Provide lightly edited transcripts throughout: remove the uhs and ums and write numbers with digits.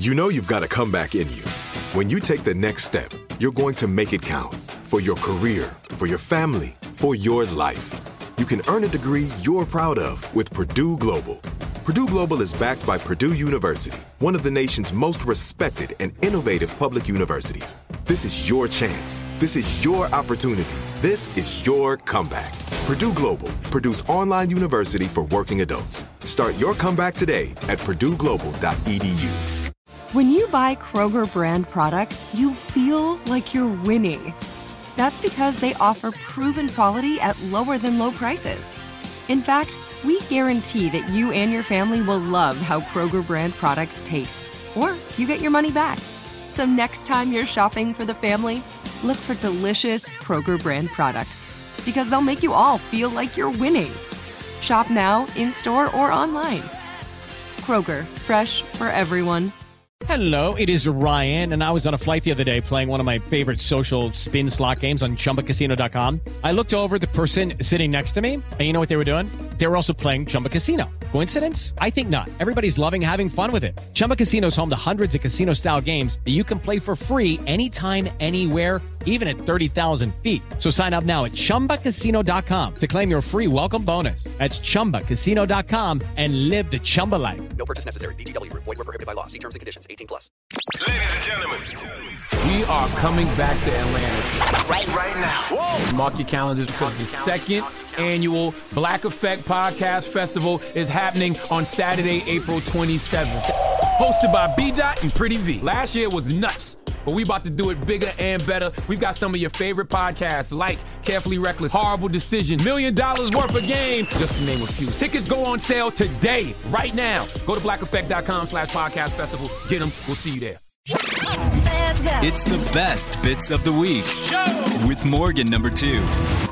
You know you've got a comeback in you. When you take the next step, you're going to make it count. For your career, for your family, for your life. You can earn a degree you're proud of with Purdue Global. Purdue Global is backed by Purdue University, one of the nation's most respected and innovative public universities. This is your chance. This is your opportunity. This is your comeback. Purdue Global, Purdue's online university for working adults. Start your comeback today at purdueglobal.edu. When you buy Kroger brand products, you feel like you're winning. That's because they offer proven quality at lower than low prices. In fact, we guarantee that you and your family will love how Kroger brand products taste, or you get your money back. So next time you're shopping for the family, look for delicious Kroger brand products, because they'll make you all feel like you're winning. Shop now, in-store, or online. Kroger, fresh for everyone. Hello, it is Ryan, and I was on a flight the other day playing one of my favorite social spin slot games on ChumbaCasino.com. I looked over at the person sitting next to me, and you know what they were doing? They were also playing Chumba Casino. Coincidence? I think not. Everybody's loving having fun with it. Chumba Casino is home to hundreds of casino-style games that you can play for free anytime, anywhere, even at 30,000 feet. So sign up now at ChumbaCasino.com to claim your free welcome bonus. That's ChumbaCasino.com and live the Chumba life. No purchase necessary. VGW. Void where prohibited by law. See terms and conditions. 18+. Ladies and gentlemen, we are coming back to Atlanta right now. Whoa. Mark your calendars because the second annual Black Effect Podcast Festival is happening on Saturday, April 27th. Hosted by B-Dot and Pretty V. Last year was nuts, but we about to do it bigger and better. We've got some of your favorite podcasts like Carefully Reckless, Horrible Decision, $1 Million Worth of Game, just to name a few. Tickets go on sale today, right now. Go to blackeffect.com/podcast festival. Get them. We'll see you there. It's the best bits of the week with Morgan number 2.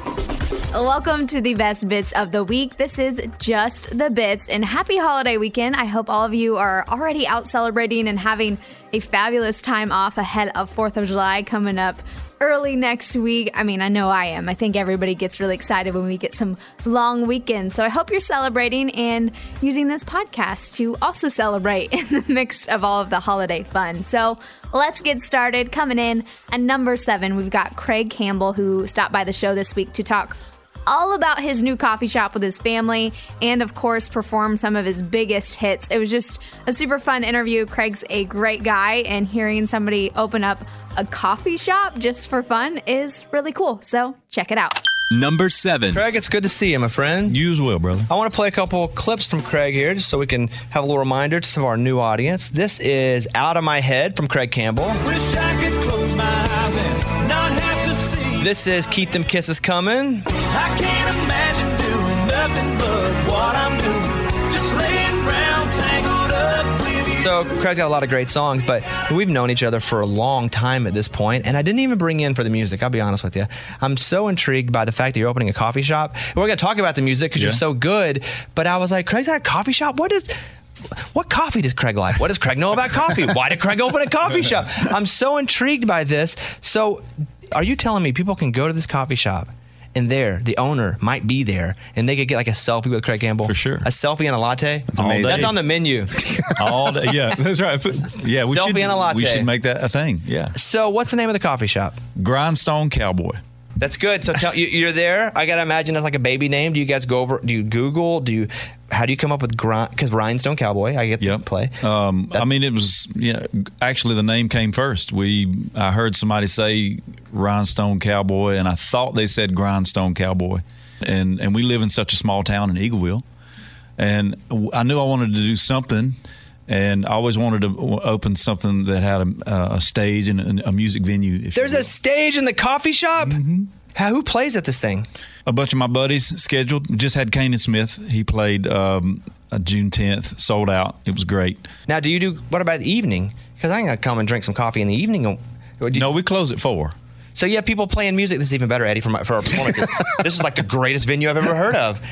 Welcome to the best bits of the week. This is Just the Bits, and happy holiday weekend. I hope all of you are already out celebrating and having a fabulous time off ahead of 4th of July coming up early next week. I mean, I know I am. I think everybody gets really excited when we get some long weekends. So I hope you're celebrating and using this podcast to also celebrate in the mix of all of the holiday fun. So let's get started. Coming in at number 7, we've got Craig Campbell, who stopped by the show this week to talk all about his new coffee shop with his family and, of course, perform some of his biggest hits. It was just a super fun interview. Craig's a great guy, and hearing somebody open up a coffee shop just for fun is really cool. So check it out. Number 7. Craig, it's good to see you, my friend. You as well, brother. I want to play a couple clips from Craig here just so we can have a little reminder to some of our new audience. This is Out of My Head from Craig Campbell. Wish I could close my eyes and not have to see. This is Keep Them Kisses Coming. I can't imagine doing nothing but what I'm doing. Just laying around tangled up with you. So Craig's got a lot of great songs, but we've known each other for a long time at this point, and I didn't even bring you in for the music. I'll be honest with you. I'm so intrigued by the fact that you're opening a coffee shop. We're going to talk about the music because you're so good, but I was like, Craig's got a coffee shop? What coffee does Craig like? What does Craig know about coffee? Why did Craig open a coffee shop? I'm so intrigued by this. So are you telling me people can go to this coffee shop and the owner might be there and they could get like a selfie with Craig Campbell? For sure. A selfie and a latte? That's amazing. That's on the menu. All day. Yeah, that's right. Yeah, selfie and a latte. We should make that a thing. Yeah. So what's the name of the coffee shop? Grindstone Cowboy. That's good. So you're there. I got to imagine that's like a baby name. Do you guys go over, do you Google, how do you come up with because Rhinestone Cowboy, I get to play. I mean, it was, actually the name came first. I heard somebody say Rhinestone Cowboy, and I thought they said Grindstone Cowboy. And we live in such a small town in Eagleville. And I knew I wanted to do something, and I always wanted to open something that had a stage and a music venue. There's a stage in the coffee shop? Mm-hmm. Who plays at this thing? A bunch of my buddies scheduled. Just had Kanan Smith. He played June 10th, sold out. It was great. Now, what about the evening? Because I'm going to come and drink some coffee in the evening. No, we close at 4. So you have people playing music. This is even better, Eddie, for our performances. This is like the greatest venue I've ever heard of.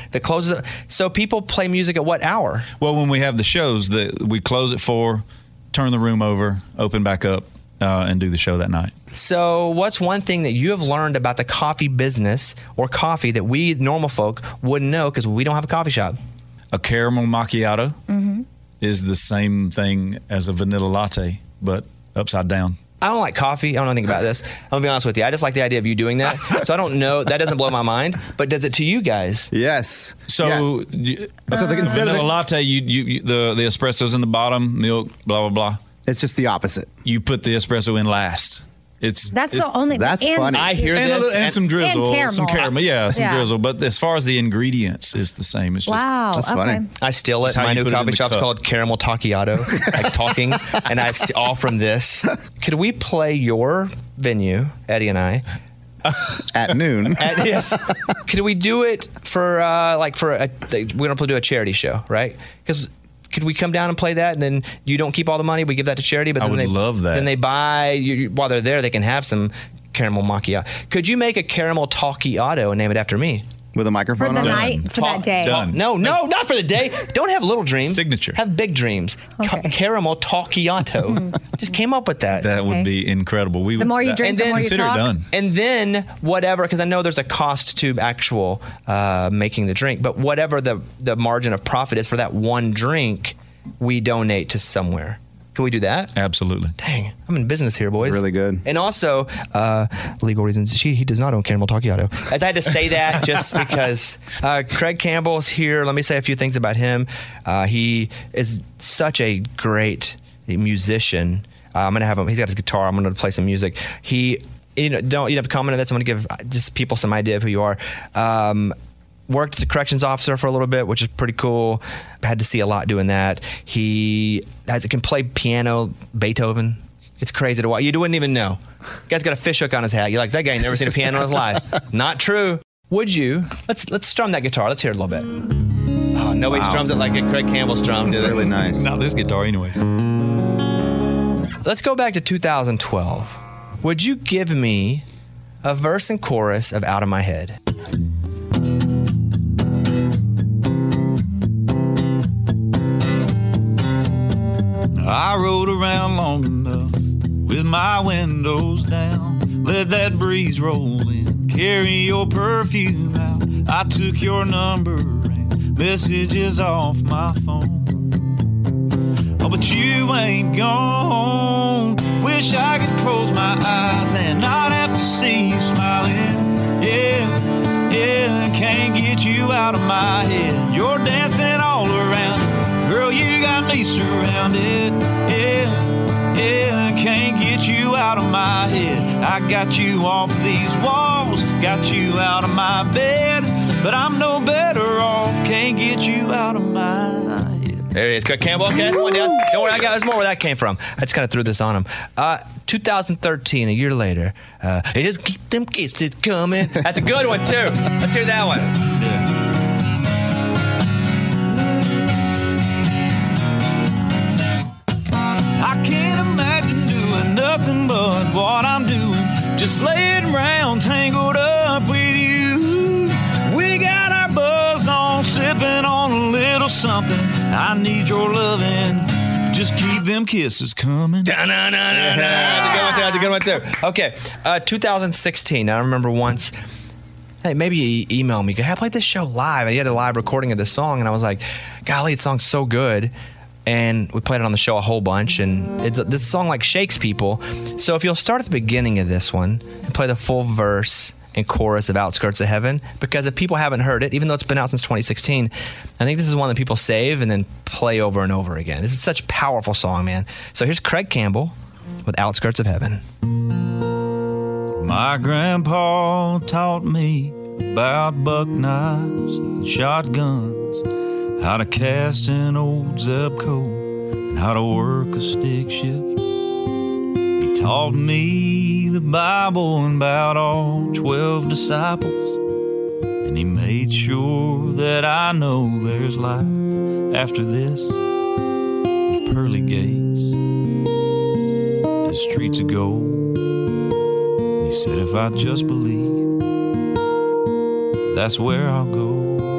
So people play music at what hour? Well, when we have the shows, we close at 4, turn the room over, open back up, and do the show that night. So what's one thing that you have learned about the coffee business or coffee that we normal folk wouldn't know because we don't have a coffee shop? A caramel macchiato is the same thing as a vanilla latte, but upside down. I don't like coffee. I don't know anything about this. I'm going to be honest with you. I just like the idea of you doing that. So I don't know. That doesn't blow my mind. But does it to you guys? Yes. So, So the vanilla latte, the espresso's in the bottom, milk, blah, blah, blah. It's just the opposite. You put the espresso in last. That's the only. That's and, funny. I hear And, this. and some drizzle. And some caramel. Yeah, some Yeah. drizzle. But as far as the ingredients, it's the same. It's just, Wow. That's okay. funny. I steal it. That's how My you new put it in coffee the shop's cup. called Caramel Talkiato, like talking, and all from this. Could we play your venue, Eddie and I? At noon. Yes. Could we do it for we're gonna do a charity show, right? Because could we come down and play that, and then you don't keep all the money, we give that to charity, but I then would love that. Then they buy while they're there, they can have some caramel macchiato. Could you make a caramel talkiato and name it after me? With a microphone For the on it? night, for that day. Done. No, not for the day. Don't have little dreams. Signature. Have big dreams. Okay. Caramel talkiato. Just came up with that. That would Okay. be incredible. We The would, more you drink, and the then more you consider talk. it done. And then whatever, because I know there's a cost to actual making the drink, but whatever the margin of profit is for that one drink, we donate to somewhere. Can we do that? Absolutely. Dang, I'm in business here, boys. Really good. And also, legal reasons, he does not own Caramel Talkiato. As I had to say that just because Craig Campbell's here. Let me say a few things about him. He is such a great musician. I'm going to have him, he's got his guitar. I'm going to play some music. You don't have to comment on this. I'm going to give just people some idea of who you are. Worked as a corrections officer for a little bit, which is pretty cool. Had to see a lot doing that. He can play piano, Beethoven. It's crazy to watch. You wouldn't even know. Guy's got a fish hook on his hat. You're like, that guy ain't never seen a piano in his life. Not true. Would you? Let's strum that guitar. Let's hear it a little bit. Oh, nobody strums it like Craig Campbell strummed it. Really nice. Not this guitar, anyways. Let's go back to 2012. Would you give me a verse and chorus of Out of My Head? I rode around long enough with my windows down. Let that breeze roll in, carry your perfume out. I took your number and messages off my phone. Oh, but you ain't gone. Wish I could close my eyes and not have to see you smiling. Yeah, can't get you out of my head. You're dancing all around it. Girl, you got me surrounded. Yeah, can't get you out of my head. I got you off these walls, got you out of my bed, but I'm no better off. Can't get you out of my head. There he is, Craig Campbell. Okay, that's one down. Don't worry, there's more where that came from. I just kind of threw this on him. 2013, a year later, just keep them kisses coming. That's a good one, too. Let's hear that one. I can't imagine doing nothing but what I'm doing. Just laying around tangled up with you. We got our buzz on, sipping on a little something. I need your loving. Just keep them kisses coming. That's a good one, too. Okay, 2016. I remember once, hey, maybe you emailed me. Hey, I played this show live. And he had a live recording of this song. And I was like, golly, this song's so good. And we played it on the show a whole bunch. And this song like shakes people. So if you'll start at the beginning of this one and play the full verse and chorus of Outskirts of Heaven, because if people haven't heard it, even though it's been out since 2016, I think this is one that people save and then play over and over again. This is such a powerful song, man. So here's Craig Campbell with Outskirts of Heaven. My grandpa taught me about buck knives and shotguns, how to cast an old Zebco, and how to work a stick shift. He taught me the Bible and about all 12 disciples, and he made sure that I know there's life after this, with pearly gates and streets of gold. He said if I just believe, that's where I'll go.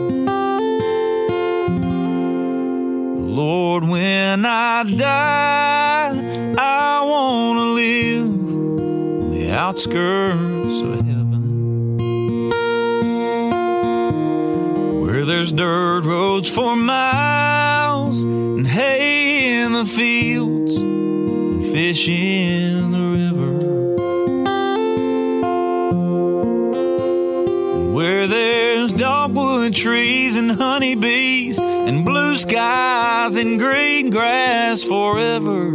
Lord, when I die, I want to live on the outskirts of heaven, where there's dirt roads for miles and hay fish in the river. And where there's dogwood trees and honeybees and blue skies and green grass forever.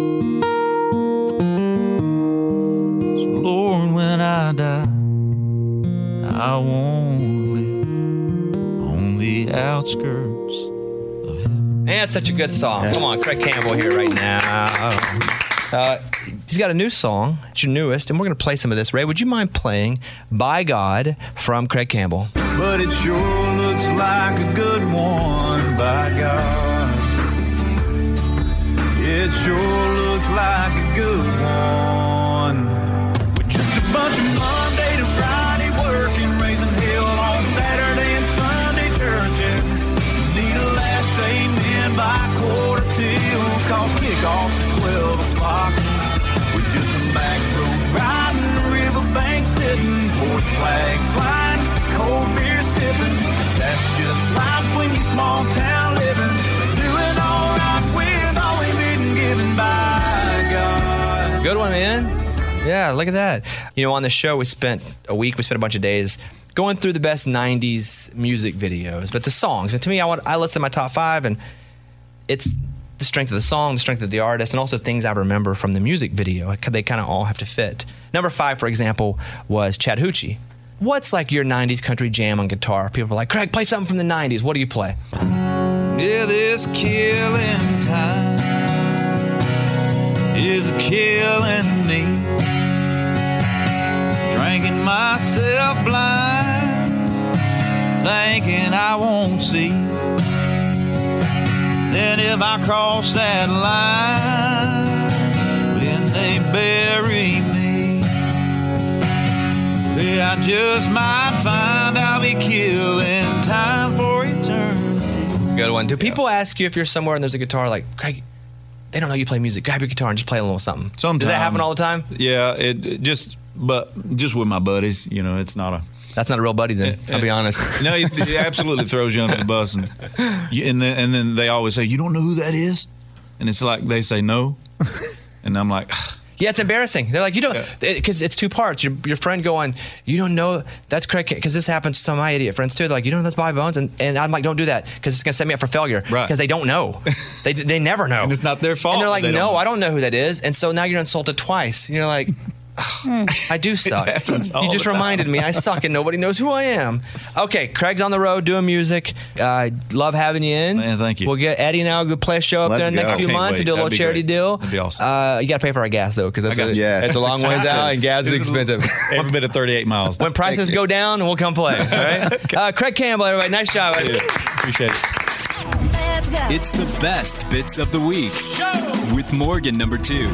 So Lord, when I die, I won't live on the outskirts. Man, it's such a good song. Yes. Come on, Craig Campbell here right now. He's got a new song. It's your newest, and we're going to play some of this. Ray, would you mind playing By God from Craig Campbell? But it sure looks like a good one, by God. It sure looks like a good one. With just a bunch of Monday to Friday working, raising hell on Saturday and Sunday churching. Need a last amen by 1:45, cause kickoff's at 12 o'clock. With just some back road riding, riverbank sitting, porch flag flying, cold beer sipping. That's just life when you small town living. Doing all right with all we've been given by God. Good one, man. Yeah, look at that. You know, on the show, we spent a bunch of days going through the best 90s music videos, but the songs. And to me, I listed my top 5, and it's the strength of the song, the strength of the artist, and also things I remember from the music video. They kind of all have to fit. Number 5, for example, was Chattahoochee. What's like your 90s country jam on guitar? People are like, Craig, play something from the 90s. What do you play? Yeah, this killing time is killing me. Drinking myself blind, thinking I won't see. Then if I cross that line, when they bury me, yeah, I just might find I'll be killing time for eternity. Good one. Do people ask you if you're somewhere and there's a guitar, like, Craig, they don't know you play music. Grab your guitar and just play a little something. Sometimes. Does that happen all the time? Yeah, but just with my buddies, you know, it's not a... That's not a real buddy then, I'll be honest. No, he absolutely throws you under the bus. And then they always say, you don't know who that is? And it's like, they say no. And I'm like... Yeah, it's embarrassing. They're like, you don't, because it's 2 parts. Your friend going, you don't know, that's Craig, because this happens to some of my idiot friends too. They're like, you don't know that's Bobby Bones? And I'm like, don't do that, because it's going to set me up for failure. Right. Because they don't know. They never know. And it's not their fault. And they're like, no, I don't know who that is. And so now you're insulted twice. You're like... I do suck. You just reminded me I suck and nobody knows who I am. Okay, Craig's on the road doing music. Love having you in. Man, thank you. We'll get Eddie and I will play a show up there in the next few months and do a little charity deal. That'd be awesome. You got to pay for our gas though, because it's a long ways out and gas is expensive. Every bit of 38 miles. When prices go down, we'll come play. All right. Craig Campbell, everybody. Nice job. Appreciate it. It's the best bits of the week with Morgan number 2.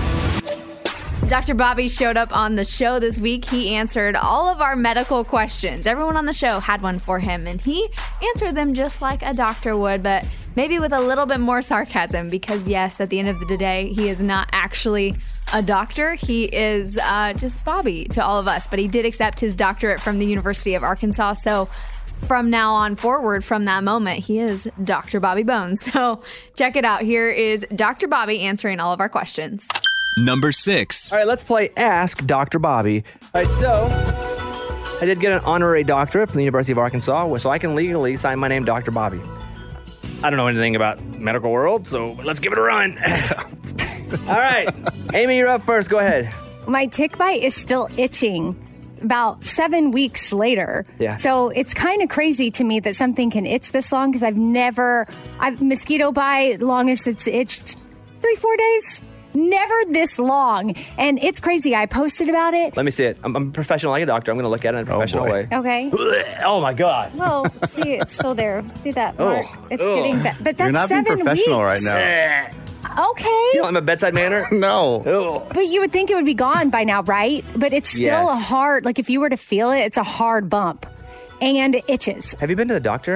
Dr. Bobby showed up on the show this week. He answered all of our medical questions. Everyone on the show had one for him, and he answered them just like a doctor would, but maybe with a little bit more sarcasm because, yes, at the end of the day, he is not actually a doctor. He is just Bobby to all of us, but he did accept his doctorate from the University of Arkansas, so from now on forward, from that moment, he is Dr. Bobby Bones. So check it out. Here is Dr. Bobby answering all of our questions. Number 6. All right, let's play Ask Dr. Bobby. All right, so I did get an honorary doctorate from the University of Arkansas, so I can legally sign my name Dr. Bobby. I don't know anything about medical world, so let's give it a run. All right, Amy, you're up first. Go ahead. My tick bite is still itching about 7 weeks later. Yeah. So it's kind of crazy to me that something can itch this long because I've mosquito bite, longest it's itched 3-4 days. Never this long. And it's crazy. I posted about it. Let me see it. I'm a professional like a doctor. I'm going to look at it in a professional way. Okay. Oh, my God. Well, see, it's still there. See that mark? It's getting bad. But that's You're not being 7 professional weeks. right now. Okay. You don't have a bedside manner? No. But you would think it would be gone by now, right? But it's still a hard, like if you were to feel it, it's a hard bump. And it itches. Have you been to the doctor?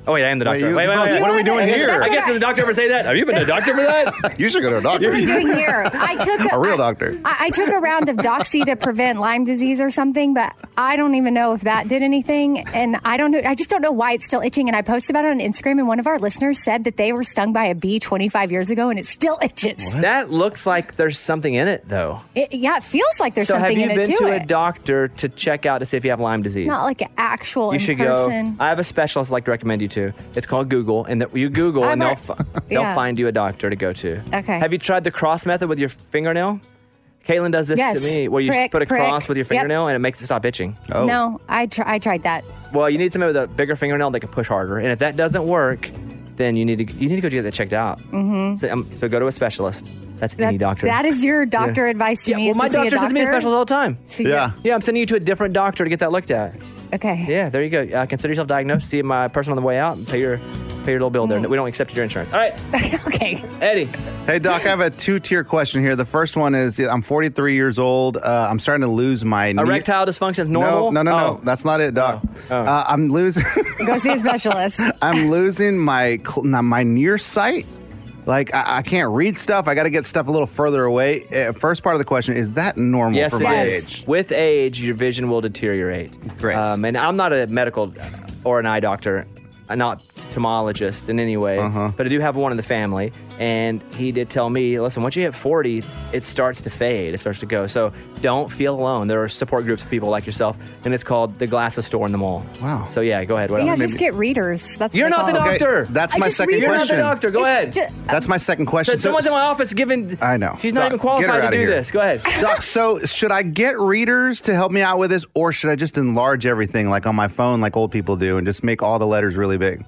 Oh, wait, I am the doctor. Wait. What are we doing here? I guess, did the doctor ever say that? Have you been to a doctor for that? You should go to a doctor. That's what I'm doing here. I took a real doctor. I took a round of Doxy to prevent Lyme disease or something, but I don't even know if that did anything. And I don't know. I just don't know why it's still itching. And I posted about it on Instagram, and one of our listeners said that they were stung by a bee 25 years ago, and it still itches. What? That looks like there's something in it, though. It feels like there's something in it, So have you been to it. a doctor to check out to see if you have Lyme disease? Not like an actual You should in-person. go. I have a specialist I'd like to recommend you to. It's called Google, and you Google, and they'll Yeah. find you a doctor to go to. Okay. Have you tried the cross method with your fingernail? Caitlin does this Yes. to me, where you Prick, put a prick. cross with your Yep. fingernail, and it makes it stop itching. No, I tried that. Well, you need somebody with a bigger fingernail that can push harder, and if that doesn't work, then you need to go get that checked out. Mm-hmm. So go to a specialist. That's any doctor. That is your doctor Yeah. advice to Yeah, me. well, is my to see a doctor sends me to doctor? specialists all the time. So you're- Yeah, I'm sending you to a different doctor to get that looked at. Okay. Yeah, there you go. Consider yourself diagnosed. See my person on the way out and pay your little bill there. We don't accept your insurance. All right. Okay. Eddie. Hey, Doc, I have a two-tier question here. The first one is, I'm 43 years old. I'm starting to lose my... Erectile dysfunction is normal? No. That's not it, Doc. I'm losing... Go see a specialist. I'm losing my near sight. Like, I can't read stuff. I got to get stuff a little further away. First part of the question, is that normal Yes, for my it age? is. With age, your vision will deteriorate. Great. And I'm not a medical or an eye doctor. I'm not ophthalmologist in any way, but I do have one in the family. And he did tell me, listen, once you hit 40, it starts to fade. It starts to go. So don't feel alone. There are support groups of people like yourself, and it's called the Glasses Store in the mall. Wow. So yeah, go ahead. What Yeah, else? just get readers. That's You're what not they the call it. doctor. That's my second You're not question. the doctor. Go ahead. That's my second question. Someone's in my office giving... I know. She's not Doc, even get qualified her to outta do here. this. Go ahead. Doc, so should I get readers to help me out with this, or should I just enlarge everything like on my phone like old people do and just make all the letters really big?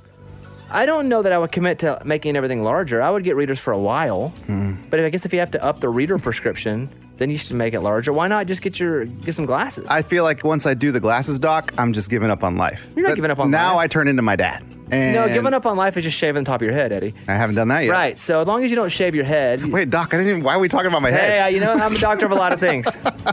I don't know that I would commit to making everything larger. I would get readers for a while. But I guess if you have to up the reader prescription, then you should make it larger. Why not just get some glasses? I feel like once I do the glasses, Doc, I'm just giving up on life. You're not giving up on life. Now I turn into my dad. And No, giving up on life is just shaving the top of your head, Eddie. I haven't done that yet. Right. So as long as you don't shave your head. Wait, Doc, I didn't even... Why are we talking about my head? Hey, I'm a doctor of a lot of things.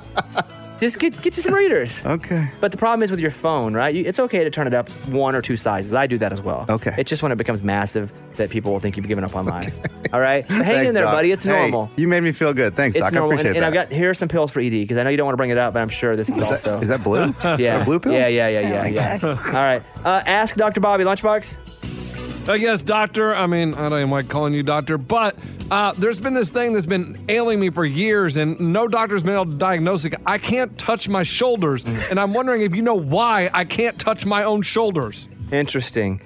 Just get you some readers. Okay. But the problem is with your phone, right? It's okay to turn it up 1 or 2 sizes. I do that as well. Okay. It's just when it becomes massive that people will think you've given up on life. All right? But hang Thanks, in there, Doc. buddy. It's Hey, normal. you made me feel good. Thanks, It's Doc. normal. I appreciate and that. I've got here are some pills for ED because I know you don't want to bring it up, but I'm sure this is also. Is that blue? Yeah. A blue pill? Yeah. All right. Ask Dr. Bobby Lunchbox. Yes, doctor. I mean, I don't even like calling you doctor, but there's been this thing that's been ailing me for years, and no doctor's been able to diagnose it. I can't touch my shoulders, and I'm wondering if you know why I can't touch my own shoulders. Interesting.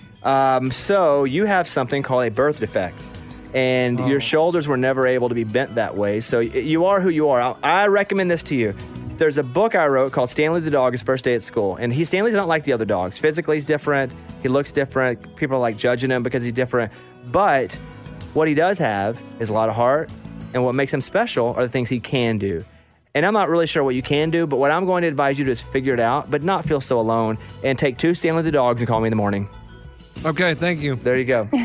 So you have something called a birth defect, and your shoulders were never able to be bent that way. So you are who you are. I recommend this to you. There's a book I wrote called Stanley the Dog, His First Day at School. And Stanley's not like the other dogs. Physically, he's different. He looks different. People are like judging him because he's different. But what he does have is a lot of heart. And what makes him special are the things he can do. And I'm not really sure what you can do, but what I'm going to advise you to is figure it out, but not feel so alone. And take 2 Stanley the Dogs and call me in the morning. Okay, thank you. There you go.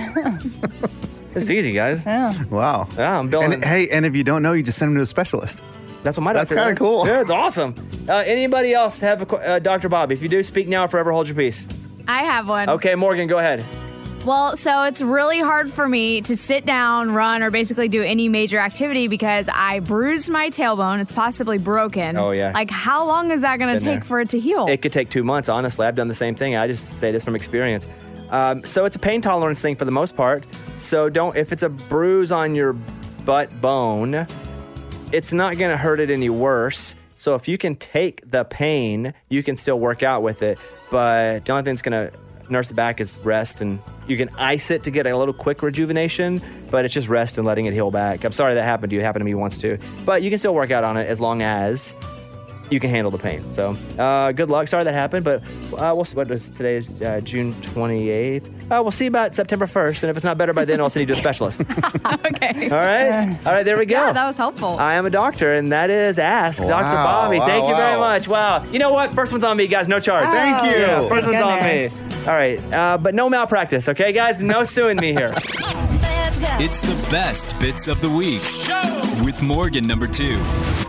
It's easy, guys. Yeah. Wow. Yeah, I'm building. And if you don't know, you just send him to a specialist. That's what my That's doctor kind of does. cool. Yeah, it's awesome. Anybody else have Dr. Bob? If you do, speak now or forever hold your peace. I have one. Okay, Morgan, go ahead. Well, so it's really hard for me to sit down, run, or basically do any major activity because I bruised my tailbone. It's possibly broken. Oh, yeah. Like, how long is that going to Been take there. for it to heal? It could take 2 months, honestly. I've done the same thing. I just say this from experience. So it's a pain tolerance thing for the most part. So if it's a bruise on your butt bone, it's not going to hurt it any worse. So if you can take the pain, you can still work out with it. But the only thing that's going to nurse it back is rest, and you can ice it to get a little quick rejuvenation, but it's just rest and letting it heal back. I'm sorry that happened to you. It happened to me once too. But you can still work out on it as long as you can handle the pain. So good luck. Sorry that happened, but we'll see. Today is June 28th. We'll see about September 1st, and if it's not better by then, I'll send you to a specialist. Okay. All right, there we go. Yeah, that was helpful. I am a doctor, and that is Ask Dr. Bobby. Thank you very much. Wow. You know what? First one's on me, guys. No charge. Thank you. Yeah, first one's on me. goodness. All right, but no malpractice, okay, guys? No suing me here. It's the best bits of the week with Morgan number 2.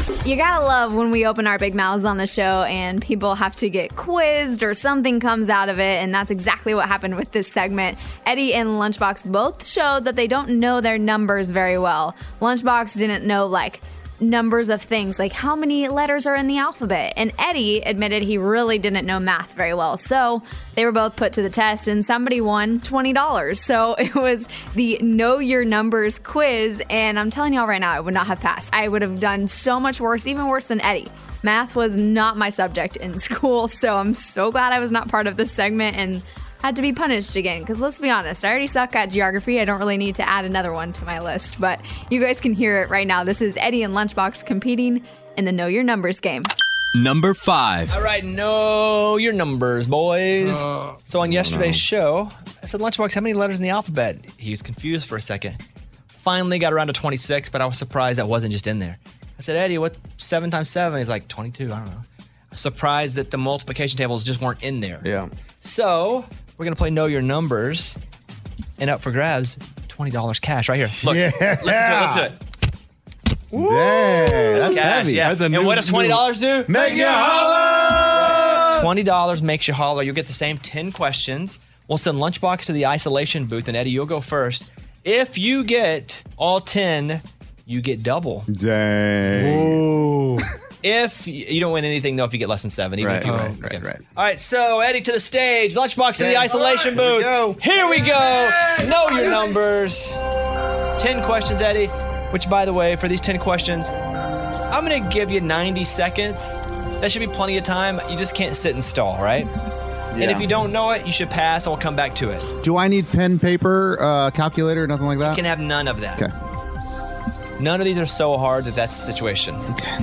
You gotta love when we open our big mouths on the show and people have to get quizzed or something comes out of it, and that's exactly what happened with this segment. Eddie and Lunchbox both showed that they don't know their numbers very well. Lunchbox didn't know, numbers of things, like how many letters are in the alphabet. And Eddie admitted he really didn't know math very well. So they were both put to the test and somebody won $20. So it was the Know Your Numbers quiz. And I'm telling y'all right now, I would not have passed. I would have done so much worse, even worse than Eddie. Math was not my subject in school. So I'm so glad I was not part of this segment and had to be punished again, because let's be honest, I already suck at geography. I don't really need to add another one to my list, but you guys can hear it right now. This is Eddie and Lunchbox competing in the Know Your Numbers game. Number 5. All right, know your numbers, boys. So on yesterday's show, I said, Lunchbox, how many letters in the alphabet? He was confused for a second. Finally got around to 26, but I was surprised that wasn't just in there. I said, Eddie, what 7 times 7? He's like, 22, I don't know. Surprised that the multiplication tables just weren't in there. Yeah. So we're going to play Know Your Numbers, and up for grabs, $20 cash right here. Look, listen to it. Dang, that's cash, heavy. yeah. That's a and what does $20 do? Make you holler! $20 makes you holler. You'll get the same 10 questions. We'll send Lunchbox to the isolation booth, and Eddie, you'll go first. If you get all 10, you get double. Dang. Whoa. If you don't win anything, though, if you get less than 7. Even if you win. Right. All right, so Eddie to the stage. Lunchbox to the isolation booth. Here we go. Know your numbers. 10 questions, Eddie. Which, by the way, for these 10 questions, I'm going to give you 90 seconds. That should be plenty of time. You just can't sit and stall, right? And if you don't know it, you should pass, and we'll come back to it. Do I need pen, paper, calculator, nothing like that? You can have none of that. Okay. None of these are so hard that that's the situation. Okay.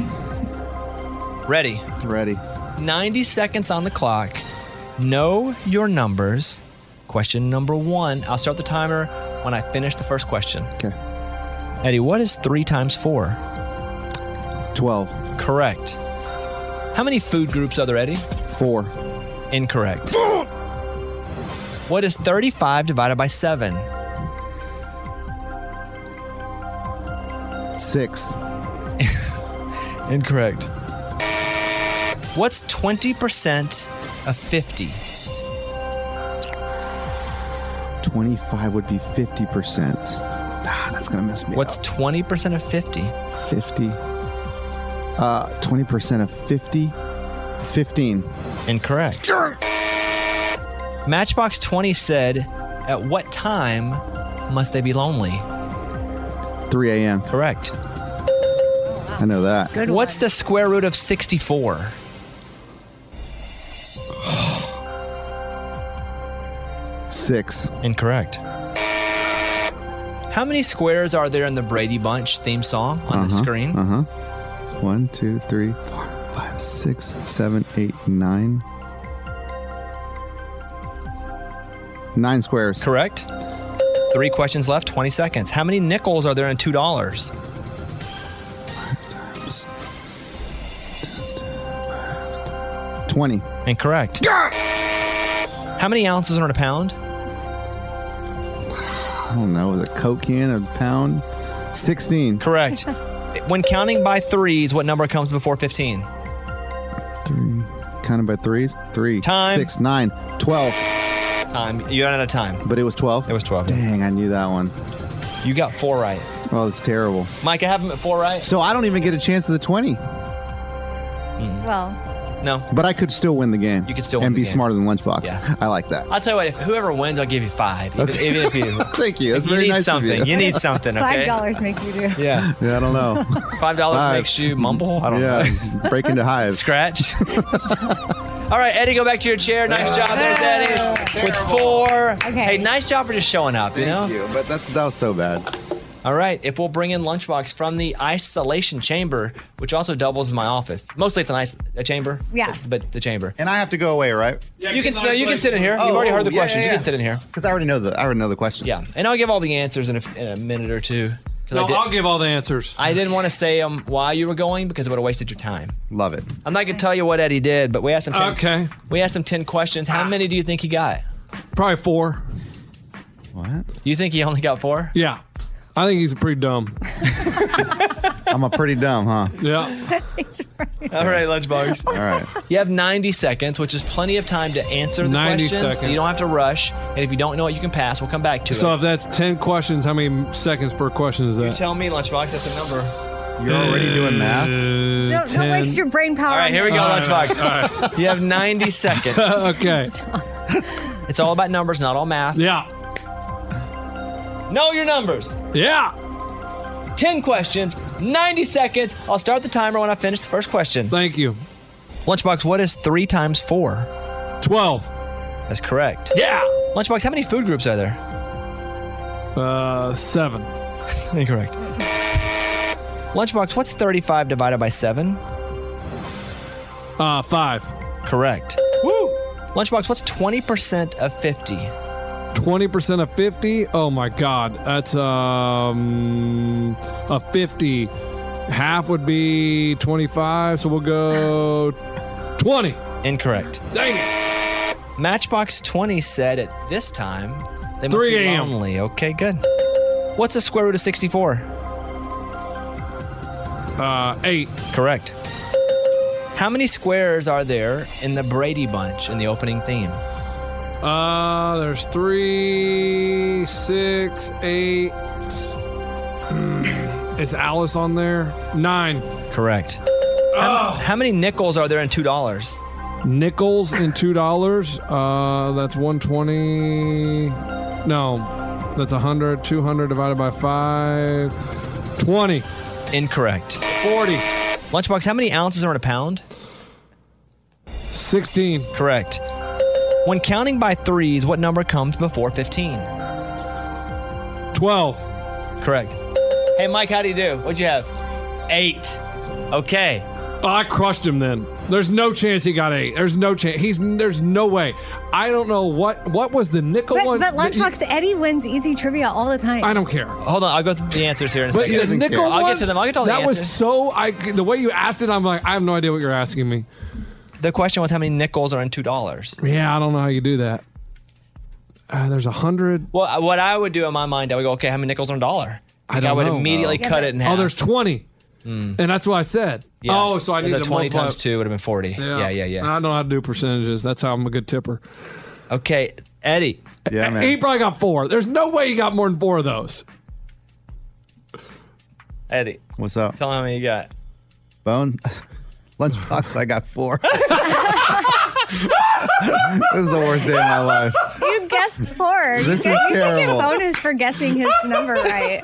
Ready? Ready. 90 seconds on the clock. Know your numbers. Question number 1. I'll start the timer when I finish the first question. Okay. Eddie, what is 3 times 4? 12. Correct. How many food groups are there, Eddie? 4. Incorrect. What is 35 divided by 7? 6. Incorrect. What's 20% of 50? 25 would be 50%. That's going to mess me What's up. 20% of 50? 50. 20% of 50? 15. Incorrect. Matchbox 20 said, at what time must they be lonely? 3 a.m. Correct. I know that. What's the square root of 64? 6. Incorrect. How many squares are there in the Brady Bunch theme song on the screen? 1, 2, 3, 4, 5, 6, 7, 8, 9. 9 squares. Correct. 3 questions left, 20 seconds. How many nickels are there in $2? 20. Incorrect. How many ounces are in a pound? I don't know. Was it Coke can a pound? 16. Correct. When counting by threes, what number comes before 15? 3. Counting by threes? 3. Time. 6, 9, 12. Time. You ran out of time. But it was 12? It was 12. Dang, I knew that one. You got 4 right. Oh, that's terrible. Mike, I have him at 4 right. So I don't even get a chance at the 20. Well, No. But I could still win the game. You could still win and the be game. smarter than Lunchbox. Yeah. I like that. I'll tell you what, if whoever wins, I'll give you 5. Even if you Thank you. That's you very need nice something. of you. You need something, okay? $5 make you do. Yeah. Yeah, I don't know. $5 makes you mumble? I don't know. Break into hive. Scratch. All right, Eddie, go back to your chair. Nice job. There's Eddie with 4. Okay. Hey, nice job for just showing up, you know? Thank you. But that was so bad. All right, if we'll bring in Lunchbox from the isolation chamber, which also doubles as my office. Mostly it's a chamber. Yeah. But the chamber. And I have to go away, right? You can sit in here. You've already heard the questions. You can sit in here. Because I already know the questions. Yeah, and I'll give all the answers in a minute or two. No, I'll give all the answers. I didn't want to say them while you were going because it would have wasted your time. Love it. I'm not going to tell you what Eddie did, but we asked him 10, Okay. We asked him 10 questions. How many do you think he got? Probably 4. What? You think he only got 4? Yeah. I think he's pretty dumb. I'm a pretty dumb, huh? Yeah. All right, Lunchbox. All right. You have 90 seconds, which is plenty of time to answer the 90 questions. seconds. So you don't have to rush. And if you don't know it, you can pass. We'll come back to So it. if that's 10 questions, how many seconds per question is You that? tell me, Lunchbox. That's a number. You're already doing math? Don't waste your brain power. All right, here we go, Lunchbox. All right. You have 90 seconds. Okay. It's all about numbers, not all math. Yeah. Know your numbers. Yeah. 10 questions, 90 seconds. I'll start the timer when I finish the first question. Thank you. Lunchbox, what is 3 times 4? 12. That's correct. Yeah. Lunchbox, how many food groups are there? 7. Incorrect. Lunchbox, what's 35 divided by 7? 5. Correct. Woo. Lunchbox, what's 20% of 50? 20% of 50? Oh my God. That's a 50. Half would be 25, so we'll go 20. Incorrect. Dang it. Matchbox 20 said at this time they must 3 be a.m. lonely. Okay, good. What's the square root of 64? 8. Correct. How many squares are there in the Brady Bunch in the opening theme? There's 3, 6, 8. Is Alice on there? 9. Correct. How many nickels are there in $2? Nickels in $2. That's 120. No, that's 100. 200 divided by 5. 20. Incorrect. 40. Lunchbox, how many ounces are in a pound? 16. Correct. When counting by threes, what number comes before 15? 12. Correct. Hey, Mike, how do you do? What'd you have? 8. Okay. Oh, I crushed him then. There's no chance he got 8. There's no chance. There's no way. I don't know what was the nickel one. But Lunchbox, Eddie wins easy trivia all the time. I don't care. Hold on, I'll go through the answers here in a But second. the nickel I'll one, get to them. I'll get to all the that answers. was so. The way you asked it, I'm like, I have no idea what you're asking me. The question was how many nickels are in $2? Yeah, I don't know how you do that. There's 100. Well, what I would do in my mind, I would go, okay, how many nickels are in $1? I would know. immediately cut it in half. Oh, there's 20. And that's what I said. Yeah. Oh, so I need to 20 multiply. times 2 would have been 40. Yeah. I don't know how to do percentages. That's how I'm a good tipper. Okay, Eddie. Yeah, man. He probably got 4. There's no way he got more than 4 of those. Eddie. What's up? Tell him how many you got. Bone? Lunchbox, I got 4. This is the worst day of my life. You guessed 4. This is You should get a terrible. bonus for guessing his number right.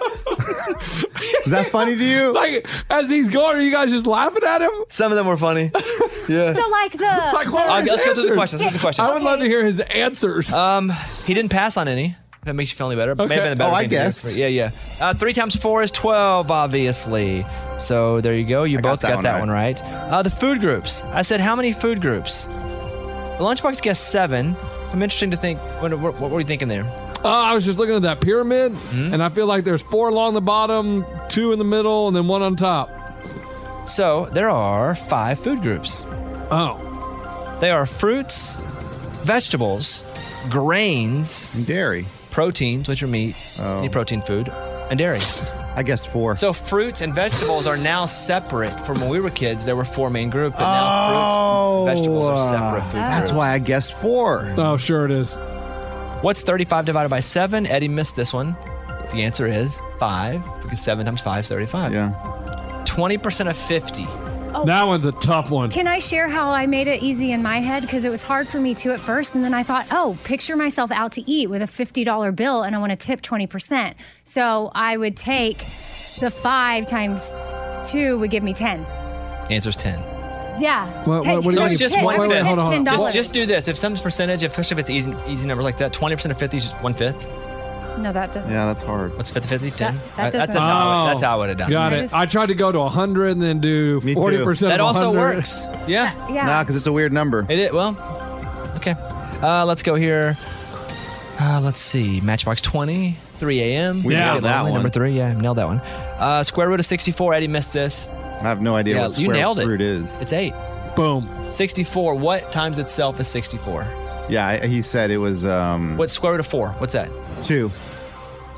Is that funny to you? Like, as he's going, are you guys just laughing at him? Some of them were funny. Yeah. So like the... Like, what were his Let's go through the answers? questions. Let's go through the questions. I would love to hear his answers. He didn't pass on any. If that makes you feel any better. Okay. May have been the better Oh, I thing to do. guessed. Yeah. 3 times 4 is 12, obviously. So there you go. You both got that one right. The food groups. I said, how many food groups? The Lunchbox guessed 7. I'm interested to think. What were you thinking there? I was just looking at that pyramid, and I feel like there's 4 along the bottom, 2 in the middle, and then 1 on top. So there are 5 food groups. Oh. They are fruits, vegetables, grains, And dairy. proteins, which are meat, any protein food, and dairy. I guessed 4. So fruits and vegetables are now separate. From when we were kids, there were 4 main groups, but now fruits and vegetables are separate food That's groups. why I guessed 4. Oh, sure it is. What's 35 divided by 7? Eddie missed this one. The answer is 5, because 7 times 5 is 35. Yeah. 20% of 50. That one's a tough one. Can I share how I made it easy in my head? Because it was hard for me too at first. And then I thought, picture myself out to eat with a $50 bill and I want to tip 20%. So I would take the 5 times 2 would give me 10. Answer's 10. Yeah. What do you So mean? it's just Wait, one wait, fifth. hold on. Just do this. If some percentage, especially if it's easy numbers like that, 20% of 50 is just 1/5. No, that doesn't. Yeah, that's hard. What's 5 of 50? 10? That that's, doesn't- that's how I would have done it. Got it. I tried to go to 100 and then do Me too. 40% That of also 100. works. Yeah. Yeah. Nah, because it's a weird number. It is. Well, okay. Let's go here. Let's see. Matchbox 20, 3 a.m. We nailed that one. Number 3. Yeah, nailed that one. Square root of 64. Eddie missed this. I have no idea what you square nailed it. root is. It's 8. Boom. 64. What times itself is 64? Yeah, he said it was What's square root of 4? What's that? 2.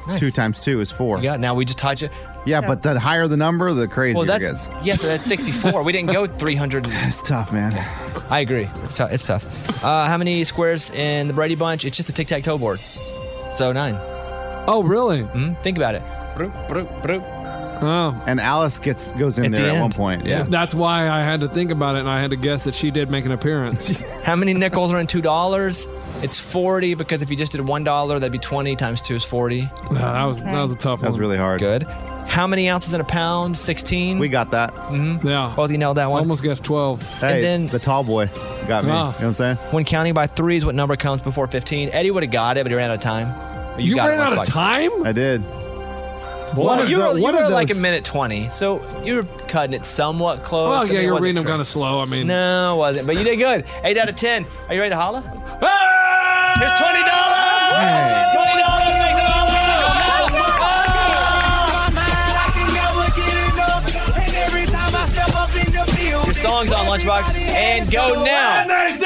Nice. 2 times 2 is 4. Yeah, now we just touch it. Yeah, but the higher the number, the crazier Well, it gets. but that's 64. We didn't go 300. It's tough, man. I agree. It's tough. It's tough. How many squares in the Brady Bunch? It's just a tic-tac-toe board. So 9. Oh, really? Think about it. Oh. And Alice goes in At there the at one end. point. Yeah. That's why I had to think about it, and I had to guess that she did make an appearance. How many nickels are in $2? It's 40 because if you just did $1, that'd be 20 times 2 is 40. That was a tough one. That was really hard. Good. How many ounces in a pound? 16. We got that. Yeah. Both of you nailed that one. Almost guessed 12. Hey, And then- the tall boy got me. You know what I'm saying? When counting by 3s, what number comes before 15? Eddie would have got it, but he ran out of time. But You got ran it, out of Lunchbox. time? I did. Well, you were one of like a those- minute 20, so you were cutting it somewhat close. Oh, I yeah, mean, it you're wasn't reading them crazy. kind of slow. I mean, No, it wasn't. But you did good. 8 out of 10. Are you ready to holla? Here's $20. $20. Make it holla. Your song's on Lunchbox, and go now.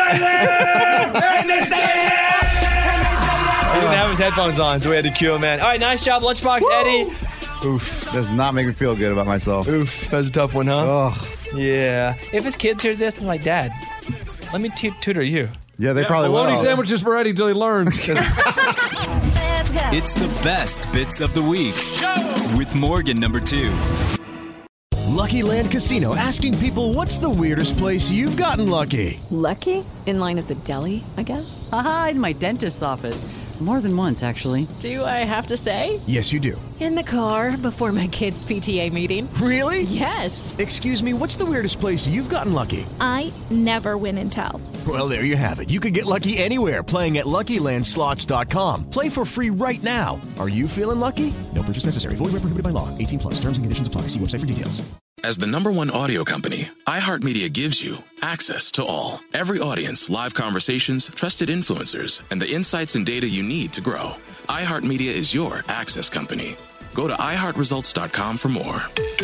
He didn't have his headphones on, so we had to cue him in. All right, nice job, Lunchbox, Eddie. Oof. Does not make me feel good about myself. Oof. That was a tough one, huh? Ugh. Yeah. If his kids hear this, I'm like, Dad, let me tutor you. Yeah, they probably will. bologna sandwiches for Eddie till he learns. It's the best bits of the week with Morgan number 2. Lucky Land Casino asking people, what's the weirdest place you've gotten lucky? Lucky? In line at the deli, I guess? Aha, in my dentist's office. More than once, actually. Do I have to say? Yes, you do. In the car before my kids' PTA meeting. Really? Yes. Excuse me, what's the weirdest place you've gotten lucky? I never win and tell. Well, there you have it. You can get lucky anywhere, playing at LuckyLandSlots.com. Play for free right now. Are you feeling lucky? No purchase necessary. Void where prohibited by law. 18 plus. Terms and conditions apply. See website for details. As the #1 audio company, iHeartMedia gives you access to all. Every audience, live conversations, trusted influencers, and the insights and data you need to grow. iHeartMedia is your access company. Go to iHeartResults.com for more.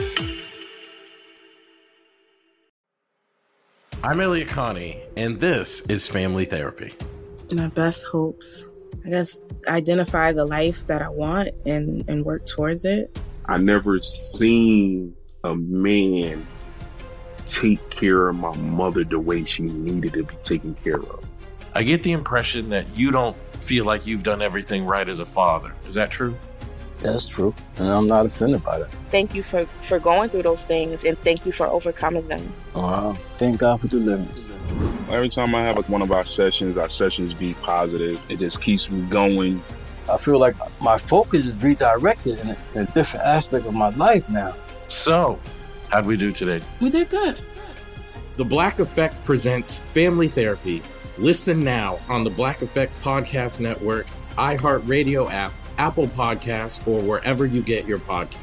I'm Elliot Connie, and this is Family Therapy. My best hopes, I guess, identify the life that I want and work towards it. I never seen a man take care of my mother the way she needed to be taken care of. I get the impression that you don't feel like you've done everything right as a father. Is that true? That's true, and I'm not offended by that. Thank you for going through those things, and thank you for overcoming them. Wow. Thank God for deliverance. Every time I have one of our sessions be positive. It just keeps me going. I feel like my focus is redirected in a different aspect of my life now. So, how'd we do today? We did good. The Black Effect presents Family Therapy. Listen now on the Black Effect Podcast Network, iHeartRadio app, Apple Podcasts, or wherever you get your podcasts.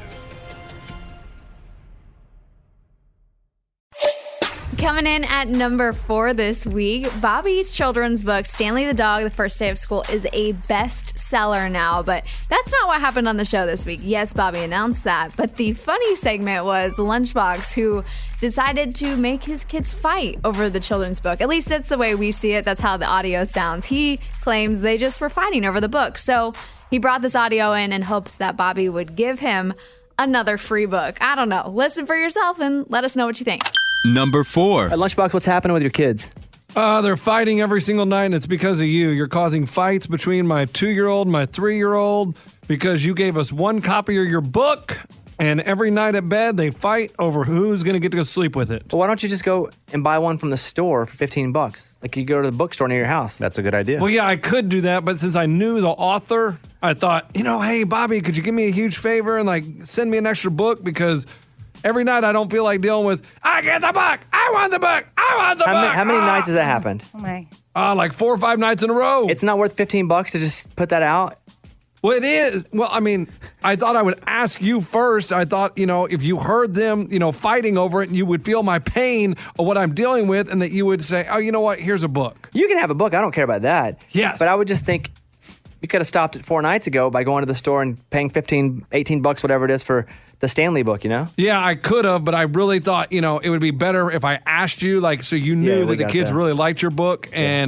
Coming in at number 4 this week, Bobby's children's book, Stanley the Dog, The First Day of School, is a bestseller now, but that's not what happened on the show this week. Yes, Bobby announced that, but the funny segment was Lunchbox, who decided to make his kids fight over the children's book. At least that's the way we see it. That's how the audio sounds. He claims they just were fighting over the book. So he brought this audio in hopes that Bobby would give him another free book. I don't know. Listen for yourself and let us know what you think. Number 4. At Lunchbox, what's happening with your kids? They're fighting every single night, and it's because of you. You're causing fights between my 2-year-old and my 3-year-old because you gave us one copy of your book, and every night at bed, they fight over who's going to get to go sleep with it. Well, why don't you just go and buy one from the store for $15? Like you go to the bookstore near your house. That's a good idea. Well, yeah, I could do that, but since I knew the author, I thought, hey, Bobby, could you give me a huge favor and send me an extra book because every night I don't feel like dealing with, I get the book, I want the book, I want the book. How many nights has that happened? Oh my. Like 4 or 5 nights in a row. It's not worth $15 to just put that out? Well, it is. Well, I mean, I thought I would ask you first. I thought, if you heard them, fighting over it, you would feel my pain of what I'm dealing with and that you would say, oh, you know what, here's a book. You can have a book. I don't care about that. Yes. But I would just think you could have stopped it 4 nights ago by going to the store and paying $15, $18, whatever it is for the Stanley book, Yeah, I could have, but I really thought, it would be better if I asked you, so you knew that the kids really liked your book. And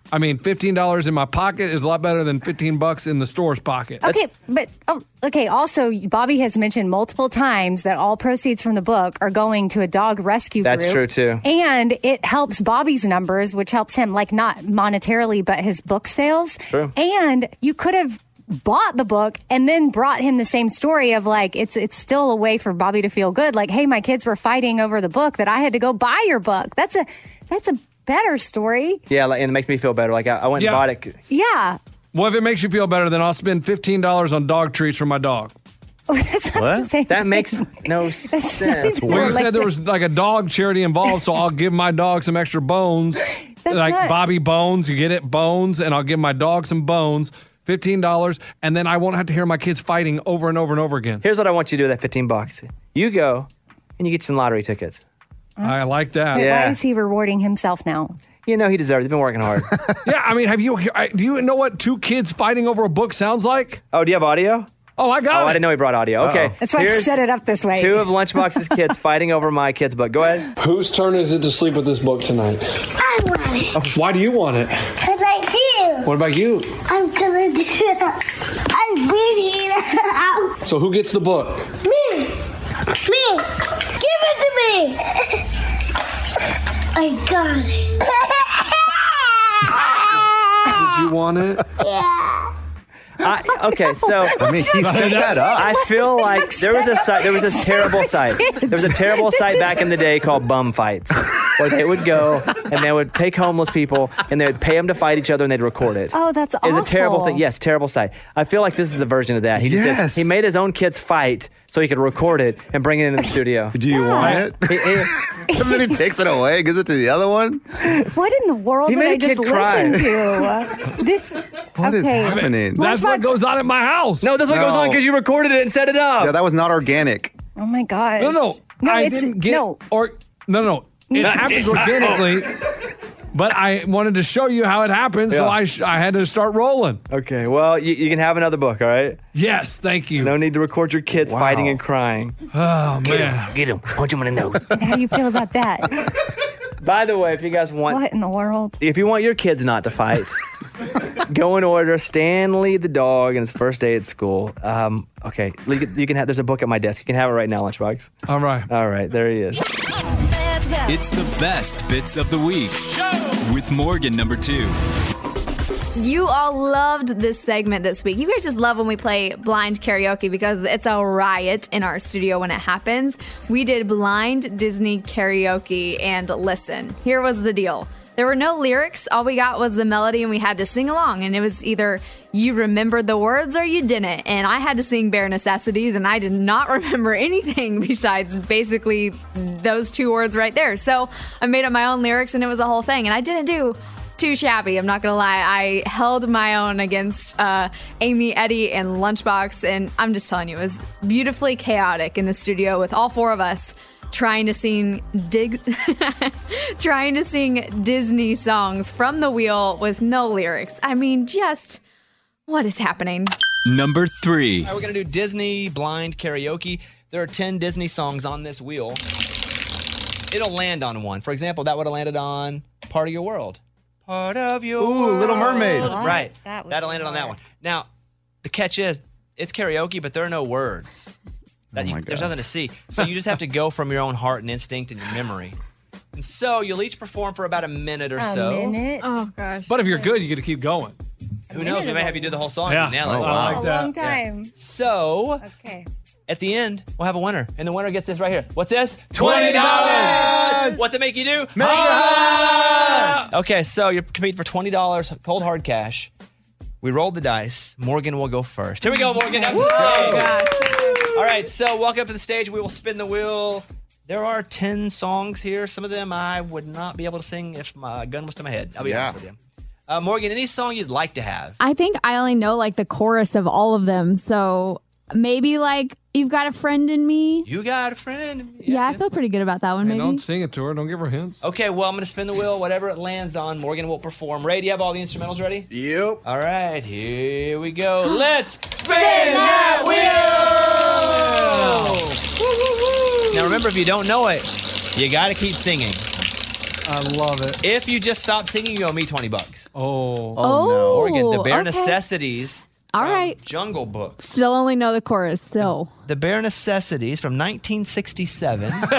I mean, $15 in my pocket is a lot better than $15 in the store's pocket. Also, Bobby has mentioned multiple times that all proceeds from the book are going to a dog rescue group. That's true, too. And it helps Bobby's numbers, which helps him, like, not monetarily, but his book sales. True. And you could have bought the book and then brought him the same story of, like, it's still a way for Bobby to feel good. Like, hey, my kids were fighting over the book that I had to go buy your book. That's a better story. Yeah, and it makes me feel better. Like, I went and bought it. Yeah. Well, if it makes you feel better, then I'll spend $15 on dog treats for my dog. That's not the same That thing. makes no sense. Well, you said there was like a dog charity involved, so I'll give my dog some extra bones. Like not- Bobby Bones, you get it? Bones, and I'll give my dog some bones. $15, and then I won't have to hear my kids fighting over and over and over again. Here's what I want you to do with that $15. You go and you get some lottery tickets. I like that. Why is he rewarding himself now? You know, he deserves it. He's been working hard. Yeah, I mean, do you know what two kids fighting over a book sounds like? Oh, do you have audio? Oh, I got it. I didn't know he brought audio. Okay. That's why I set it up this way. 2 of Lunchbox's kids fighting over my kid's book. Go ahead. Whose turn is it to sleep with this book tonight? I want it. Why do you want it? Because I do. What about you? Because I do. I'm reading it out. So who gets the book? Me. Give it to me. I got it. Did you want it? Yeah. Okay, so I mean, he set that up. I feel like there was a terrible site. There was a terrible site back in the day called Bum Fights, where they would go and they would take homeless people and they would pay them to fight each other and they'd record it. Oh, that's awful. It's a terrible thing. Yes, terrible site. I feel like this is a version of that. He just Yes. he made his own kids fight so he could record it and bring it into the studio. Do you want it? And then he takes it away, gives it to the other one. What in the world He did made I a kid just cry. listen to? This. What is happening? That's what goes on at my house. No, that's what goes on because you recorded it and set it up. Yeah, that was not organic. Oh my god. No, I it's didn't get no. No. It happens organically, but I wanted to show you how it happens, so I had to start rolling. Okay, well, you can have another book, all right? Yes, thank you. No need to record your kids fighting and crying. Oh, man. Get him. Punch him in the nose. How do you feel about that? By the way, if you guys want... What in the world? If you want your kids not to fight, go and order Stanley the dog and his first day at school. Okay, you can have... There's a book at my desk. You can have it right now, Lunchbox. All right. All right, there he is. It's the best bits of the week with Morgan number 2. You all loved this segment this week. You guys just love when we play blind karaoke because it's a riot in our studio when it happens. We did blind Disney karaoke, and listen, here was the deal. There were no lyrics. All we got was the melody, and we had to sing along. And it was either you remembered the words or you didn't. And I had to sing Bare Necessities, and I did not remember anything besides basically those 2 words right there. So I made up my own lyrics, and it was a whole thing. And I didn't do too shabby, I'm not gonna lie. I held my own against Amy, Eddie, and Lunchbox, and I'm just telling you, it was beautifully chaotic in the studio with all 4 of us trying to sing Disney songs from the wheel with no lyrics. I mean, just what is happening? Number 3. All right, we're going to do Disney blind karaoke. There are 10 Disney songs on this wheel. It'll land on one. For example, that would have landed on Part of Your World. Part of your world. Little Mermaid. Right. That'll landed on that one. Now, the catch is, it's karaoke, but there are no words. There's nothing to see. So you just have to go from your own heart and instinct and your memory. And so you'll each perform for about a minute or so. A minute? Oh, gosh. But if you're good, you get to keep going. Who knows? We may have you do the whole song. Yeah. And nail it. Oh, wow. I like A that. long time. So, Okay. at the end, we'll have a winner. And the winner gets this right here. What's this? $20! What's it make you do? Make it hot! Okay, so you're competing for $20 cold hard cash. We rolled the dice. Morgan will go first. Here we go, Morgan. Up to the stage. All right, so welcome up to the stage. We will spin the wheel. There are 10 songs here. Some of them I would not be able to sing if my gun was to my head. I'll be honest with you. Morgan, any song you'd like to have? I think I only know like the chorus of all of them. So maybe like You've Got a Friend in Me. You got a friend in me. Yeah, I feel pretty good about that one. Hey, Maybe. don't sing it to her. Don't give her hints. Okay, well, I'm going to spin the wheel. Whatever it lands on, Morgan will perform. Ray, do you have all the instrumentals ready? Yep. All right, here we go. Let's spin that wheel! Now, remember, if you don't know it, you got to keep singing. I love it. If you just stop singing, you owe me $20. Oh. no. Morgan, the Bare Okay. Necessities. All from right. Jungle Book. Still only know the chorus. So The Bare Necessities from 1967. here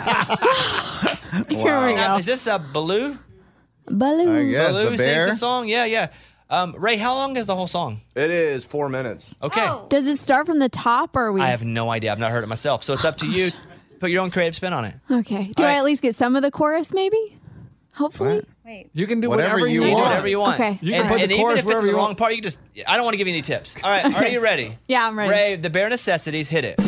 we Now, go. is this a Baloo? Baloo. Baloo the sings bear. the song? Yeah. Ray, how long is the whole song? It is 4 minutes. Okay. Does it start from the top or are we? I have no idea. I've not heard it myself. So it's up to you. Put your own creative spin on it. Okay. Do All I right. at least get some of the chorus? Maybe. Hopefully. Wait. You can do Whatever whatever you you You want. do whatever you want. Okay. You can and put the and even chorus if it's in wherever the you wrong want. part, you can just, I don't want to give you any tips. All right. Are you ready? Yeah, I'm ready. Ray, the Bare Necessities, hit it.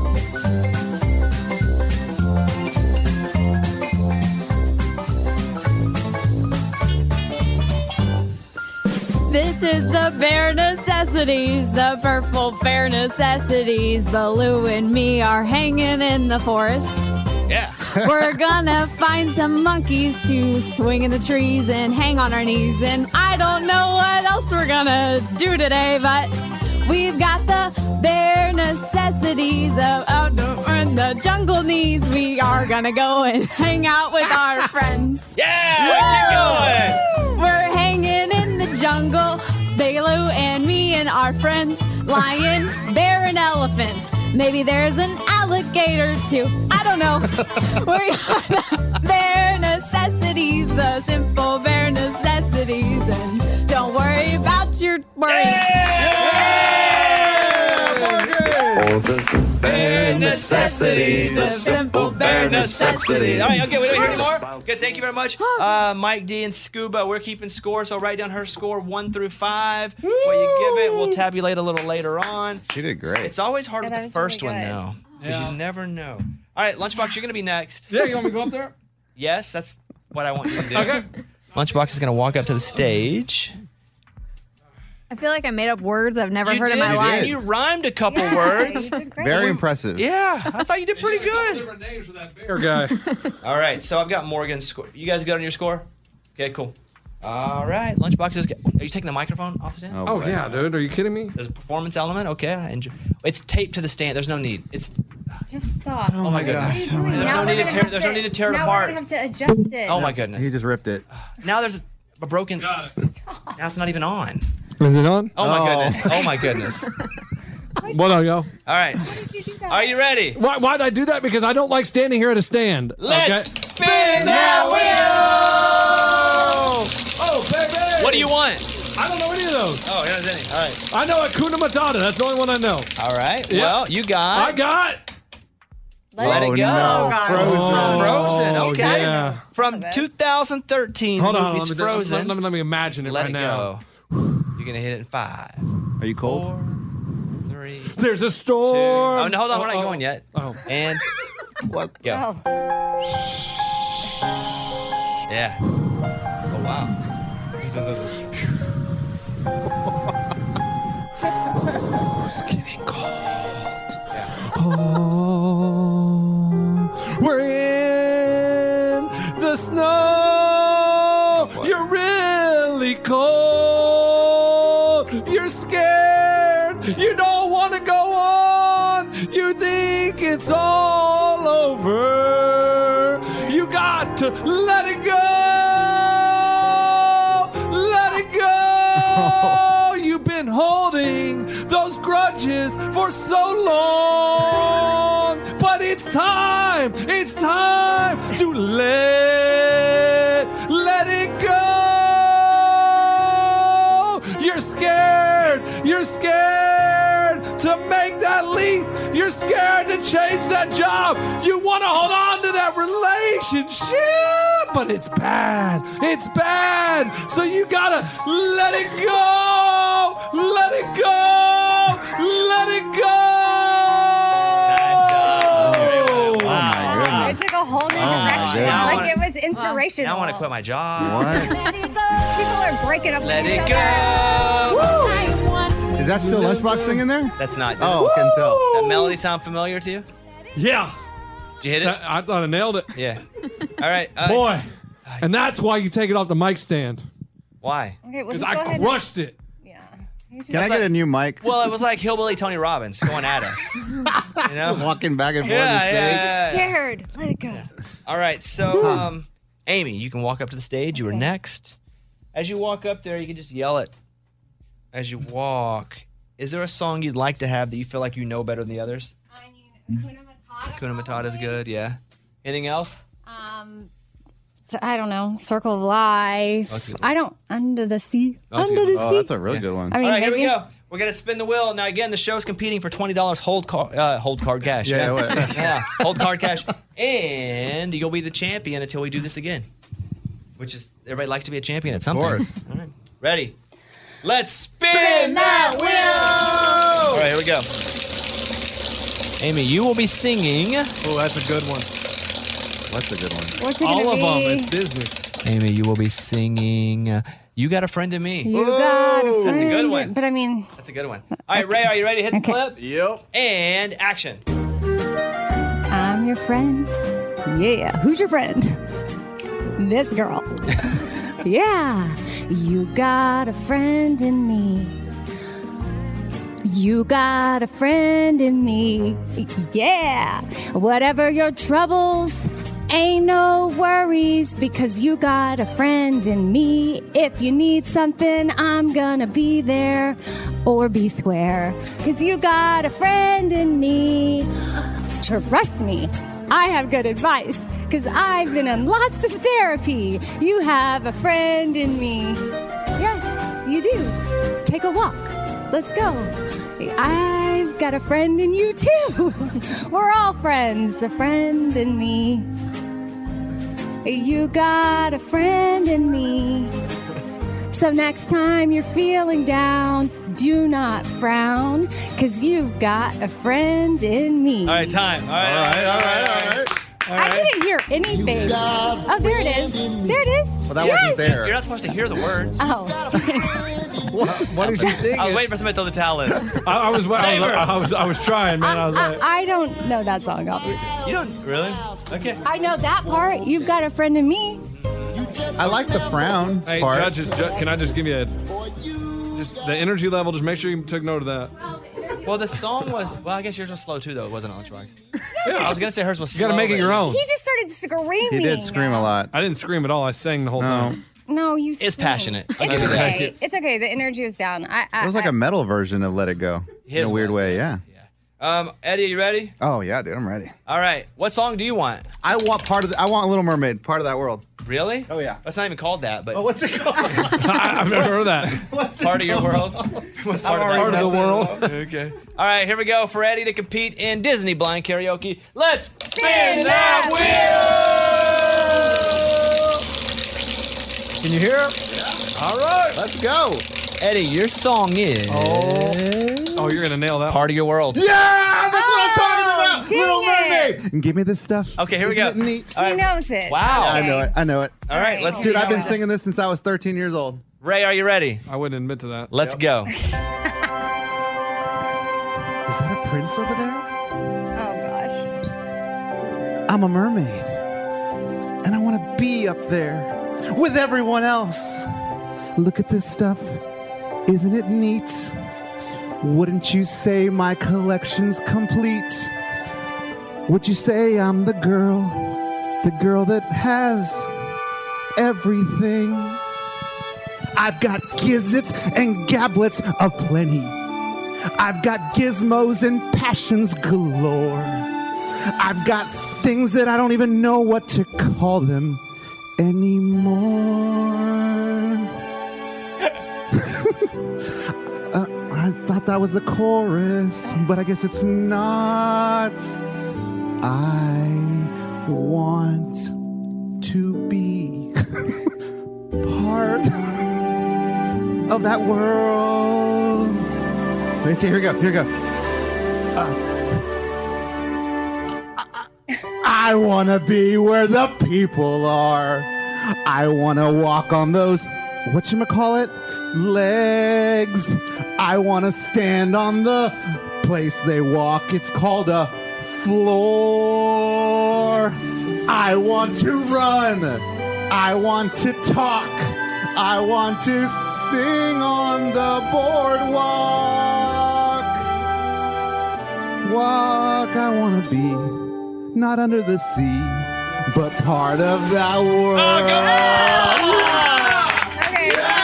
This is the bare necessities, the purple bare necessities. Baloo and me are hanging in the forest. Yeah. We're gonna find some monkeys to swing in the trees and hang on our knees. And I don't know what else we're gonna do today, but we've got the bare necessities of outdoor and the jungle needs. We are gonna go and hang out with our friends. Yeah! Keep going! We're hanging in the jungle, Baloo and me and our friends. Lion, bear, and elephant. Maybe there's an alligator too. I don't know. We're the bare necessities, the simple bare necessities. And don't worry about your worries. Bare necessities, the simple bare necessities. All right, okay, we don't hear any more. Good, thank you very much. Mike D and Scuba, we're keeping score, so write down her score 1 through 5. What you give it, we'll tabulate a little later on. She did great. It's always hard Yeah, with that the was first really one, good. though, because you never know. All right, Lunchbox, you're going to be next. Yeah, you want me to go up there? Yes, that's what I want you to do. Okay. Lunchbox is going to walk up to the stage. I feel like I made up words I've never heard in did, my life. You rhymed a couple words. You did great. Very impressive. Yeah, I thought you did pretty good. Different names for that bear guy. All right, so I've got Morgan's score. You guys good on your score? Okay, cool. All right, Lunchbox is. Are you taking the microphone off the stand? Oh yeah, dude. Are you kidding me? There's a performance element. Okay, I enjoy. It's taped to the stand. There's no need. It's. Just stop. Oh my goodness. What are you doing? There's Now no need we're to gonna tear. have There's no need to tear it now apart. we're gonna have to adjust it. Oh my goodness. He just ripped it. Now there's a broken. Now it's not even on. Is it on? Oh my goodness. Oh my goodness. What are y'all? All right. Are you ready? Why'd I do that? Because I don't like standing here at a stand. Let's okay? spin that wheel. Oh, baby! What do you want? I don't know any of those. Oh, yeah, any. All right. I know Hakuna Matata. That's the only one I know. All right. Yeah. Well, you got. I got. Let It Go. No. Frozen. Frozen. Okay. Yeah. From 2013. Hold on. Movies Frozen. Let me imagine it Let right it now. go. You're gonna hit it in 5. Are you cold? 4, 3. There's a storm. Oh no, hold on. We're not going yet. Oh. And What? go. Yeah. Oh wow. It's getting cold. Oh, we're in the snow. You're really cold. You're scared. You don't want to go on. You think it's all over. You got to let it go. Let it go. You've been holding those grudges for so long. But it's time to let it go. You're scared to make that leap. You're scared to change that job. You want to hold on to that relationship, but it's bad. It's bad. So you gotta let it go. Let it go. Let it go. Oh my It goodness. took a whole new my direction. goodness. Like it was inspirational. Now I want to quit my job. What? People are breaking up Let with each it other. go. Is that still Lunchbox singing there? That's not. Oh, can tell. That melody sound familiar to you? Yeah. Did you hit it? I thought I nailed it. Yeah. All right. Boy. And that's why you take it off the mic stand. Why? Okay, well, Because just go I ahead. crushed it. Can I get a new mic? Well, it was like Hillbilly Tony Robbins going at us. You know? Walking back and forth Yeah, on the stage. yeah. Just scared. Let it go. All right. So, Amy, you can walk up to the stage. You were next. As you walk up there, you can just yell it as you walk. Is there a song you'd like to have that you feel like you know better than the others? I mean, Hakuna Matata. Hakuna Matata is good, yeah. Anything else? So, I don't know. Circle of Life. Oh, that's a good I don't. Under the Sea. Oh, that's a Under good the one. Sea. That's a really good one. I mean, All right, here we maybe- go. We're going to spin the wheel. Now, again, the show's competing for $20 hold card cash. Yeah, what? Yeah, hold card cash. And you'll be the champion until we do this again, which is, everybody likes to be a champion at something. Of course. All right. Ready? Let's spin that wheel! All right, here we go. Amy, you will be singing. Oh, that's a good one. What's a good one? What's it All gonna of be? them. It's Disney. Amy, you will be singing You Got a Friend in Me. You got a friend. That's a good one. But I mean, That's a good one. All right, Ray, are you ready to hit the clip? Yep. And action. I'm your friend. Yeah. Who's your friend? This girl. Yeah. You got a friend in me. You got a friend in me. Yeah. Whatever your troubles, ain't no worries because you got a friend in me. If you need something, I'm gonna be there or be square because you got a friend in me. Trust me, I have good advice because I've been in lots of therapy. You have a friend in me. Yes, you do. Take a walk. Let's go. I've got a friend in you too. We're all friends, a friend in me. You got a friend in me. So next time you're feeling down, do not frown, because you've got a friend in me. All right, time. All right. I didn't hear anything. Oh, there it is. There it is. Well, that Yes. wasn't there. You're not supposed to hear the words. Oh, What did you think? I was waiting for somebody to throw the towel in. I was trying, man. I was like, I don't know that song, obviously. You don't really? Okay. I know that part. You've got a friend in me. I like the frown hey, part. judges, can I just give you just the energy level? Just make sure you took note of that. Well, the song was, I guess yours was slow too, though. It wasn't on Lunchbox. Yeah, I was going to say hers was You slow. got to make it your own. He just started screaming. He did scream a lot. I didn't scream at all. I sang the whole time. No, you. It's screamed. passionate. I'll It's give you that. okay. It's okay. The energy was down. It was like a metal version of Let It Go. His in a weird was, way, yeah. Eddie, you ready? Oh, yeah, dude, I'm ready. All right. What song do you want? I want Little Mermaid, part of that world. Really? Oh, yeah. That's not even called that, but. Oh, what's it called? I've never heard that. Part of your world? What's part of the world? Okay. All right, here we go for Eddie to compete in Disney blind karaoke. Let's spin that wheel! Can you hear it? Yeah. All right. Let's go. Eddie, your song is. Oh, you're going to nail that. Part of your world. Yeah, that's what I'm talking about. dang Little it. Mermaid. Give me this stuff. Okay, here we go. Isn't it neat? He knows it. Wow. I know it. I know it. All right, let's see. Dude, I've been singing this since I was 13 years old. Ray, are you ready? I wouldn't admit to that. Let's go. Is that a prince over there? Oh gosh. I'm a mermaid. And I want to be up there with everyone else. Look at this stuff. Isn't it neat? Wouldn't you say my collection's complete? Would you say I'm the girl that has everything? I've got gizzards and gablets aplenty. I've got gizmos and passions galore. I've got things that I don't even know what to call them anymore. I thought that was the chorus, but I guess it's not. I want to be part of that world. Okay, here we go. I want to be where the people are. I want to walk on those, whatchamacallit, legs. I want to stand on the place they walk. It's called a floor. I want to run. I want to talk. I want to sing on the boardwalk. I want to be not under the sea, but part of that world. Okay.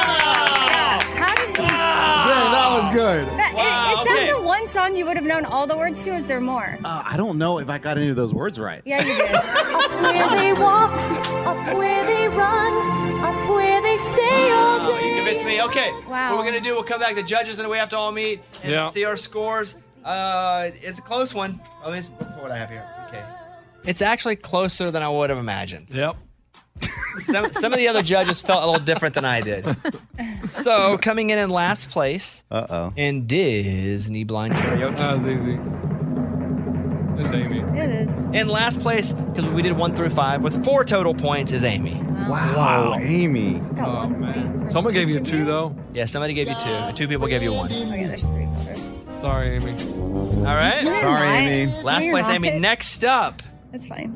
you would have known all the words to? Is there more? I don't know if I got any of those words right. Yeah, you did. Up where they walk, up where they run, up where they stay all Oh, day. you convinced me. Okay. Wow. What we're going to do, we'll come back. The judges and we have to all meet and see our scores. It's a close one. Let me look for what I have here. Okay. It's actually closer than I would have imagined. Yep. Some of the other judges felt a little different than I did. So, coming in last place in Disney Blind Karaoke. That was easy. It's Amy. It is. In last place, because we did 1 through 5, with 4 total points, is Amy. Wow, Amy. Got 1 point. Someone gave you 2, though. Yeah, somebody gave you 2. And 2 people gave you 1. Okay, there's 3 voters. Sorry, Amy. All right. No, you're Sorry, not. Amy. No, Last you're place, not. Amy. Next up, That's fine.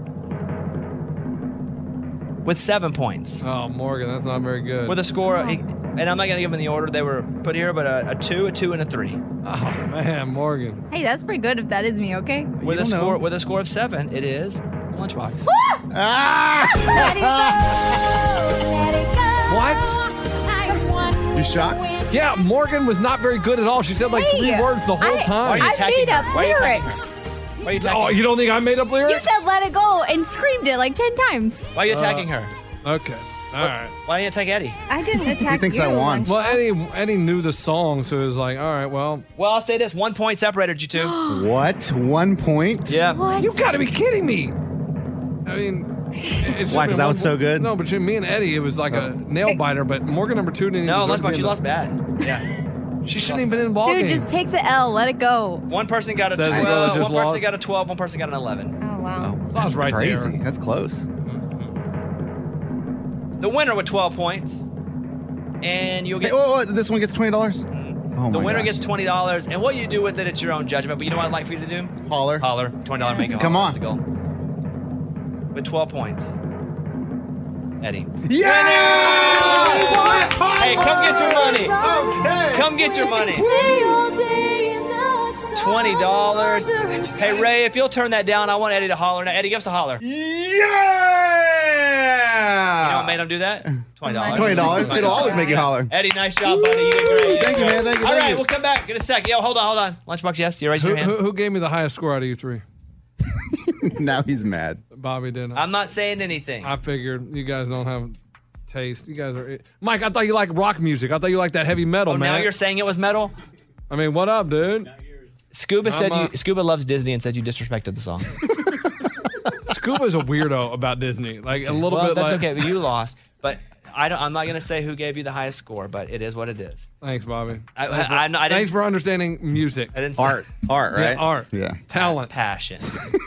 with 7 points. Oh, Morgan, that's not very good. With a score, and I'm not going to give them the order they were put here, but a 2, a 2, and a 3. Oh, man, Morgan. Hey, that's pretty good if that is me, okay? With a score of 7, it is Lunchbox. Let it go, let it go. What? You shocked? Yeah, Morgan was not very good at all. She said like 3 words the whole time. I made up lyrics. Why are you attacking Oh, you don't think I made up You lyrics? said let it go and screamed it like 10 times. Why are you attacking her? Okay. All right. Why didn't you attack Eddie? I didn't attack He thinks you. I won. Well, Eddie knew the song, so it was like, all right, well. Well, I'll say this. 1 point separated you two. What? 1 point? Yeah. What? You got to be kidding me. I mean, Why, 'cause that was so good? No, between me and Eddie, it was like a nail biter, but Morgan number 2 didn't No, even deserve to be Lunchbox, in you the- lost bad. Yeah. She shouldn't even been in the ball Dude, game. just take the L. Let it go. One person got a Says the girl 12, that just one person lost. got a 12, one person got an 11. Oh, wow. That's right Crazy. there. That's close. The winner with 12 points. And you'll Hey, get this one gets $20? Oh the my winner gosh. gets $20. And what you do with it, it's your own judgment. But you know what I'd like for you to do? Holler. Holler. $20 make it. Come holler. on. That's the goal. With 12 points. Eddie. Yeah! Hey, come get your money. Okay. Come get your money. Stay all day in the sun. $20. Hey, Ray, if you'll turn that down, I want Eddie to holler. Now, Eddie, give us a holler. You know what made him do that? $20. $20. It'll always make you holler. Eddie, nice job, buddy. You did great. Thank you, man. Thank you. All Thank right, you. we'll come back in a sec. Yo, hold on. Lunchbox, yes? You raising Who, your hand? who gave me the highest score out of you 3? Now he's mad. Bobby did. I'm not saying anything. I figured you guys don't have taste. You guys are. Mike, I thought you liked rock music. I thought you liked that heavy metal, Oh, man. now you're saying it was metal? I mean, what up, dude? Scuba said I'm, Scuba loves Disney and said you disrespected the song. Scuba's a weirdo about Disney. Like a little Well, bit. that's like, okay. But you lost. But I'm not gonna say who gave you the highest score, but it is what it is. Thanks, Bobby. I didn't. Thanks for understanding music. I didn't say Art, right? Yeah, art. Yeah. Talent. Passion.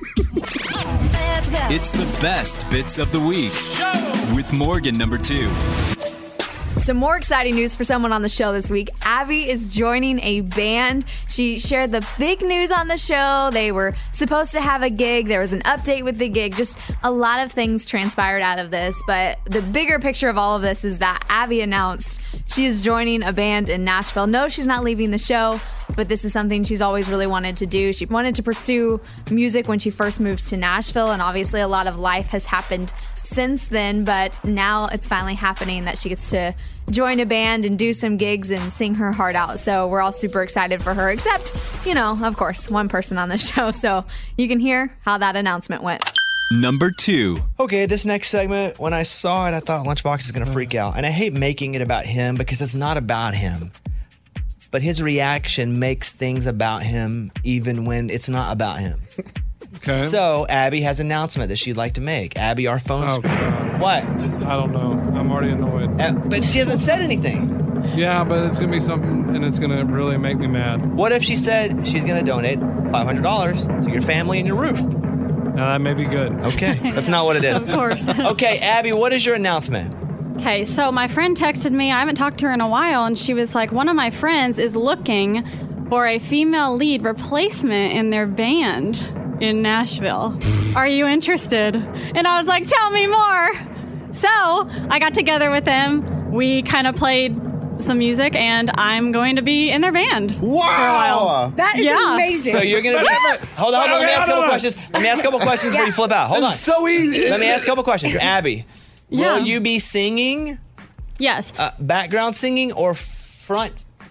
It's the best bits of the week with Morgan number 2. Some more exciting news for someone on the show this week. Abby is joining a band. She shared the big news on the show. They were supposed to have a gig. There was an update with the gig. Just a lot of things transpired out of this. But the bigger picture of all of this is that Abby announced she is joining a band in Nashville. No, she's not leaving the show, but this is something she's always really wanted to do. She wanted to pursue music when she first moved to Nashville, and obviously a lot of life has happened since then, but now it's finally happening that she gets to join a band and do some gigs and sing her heart out. So we're all super excited for her, except, you know, of course, one person on the show. So you can hear how that announcement went. Number 2. Okay, this next segment, when I saw it, I thought Lunchbox is going to freak out. And I hate making it about him because it's not about him. But his reaction makes things about him even when it's not about him. Okay. So, Abby has an announcement that she'd like to make. Abby, our phone Oh, God. What? I don't know. I'm already annoyed. But she hasn't said anything. Yeah, but it's going to be something, and it's going to really make me mad. What if she said she's going to donate $500 to your family and your roof? Now, that may be good. Okay. That's not what it is. Of course. Okay, Abby, what is your announcement? Okay, so my friend texted me. I haven't talked to her in a while, and she was like, one of my friends is looking for a female lead replacement in their band in Nashville. Are you interested? And I was like, tell me more. So I got together with them. We kind of played some music, and I'm going to be in their band for a while. That is amazing. So you're going to be... Hold on, let me ask a couple questions. Let me ask a couple questions before you flip out. Hold on. It's so easy. Let me ask a couple questions. Abby, Yeah. will you be singing? Yes. Background singing or front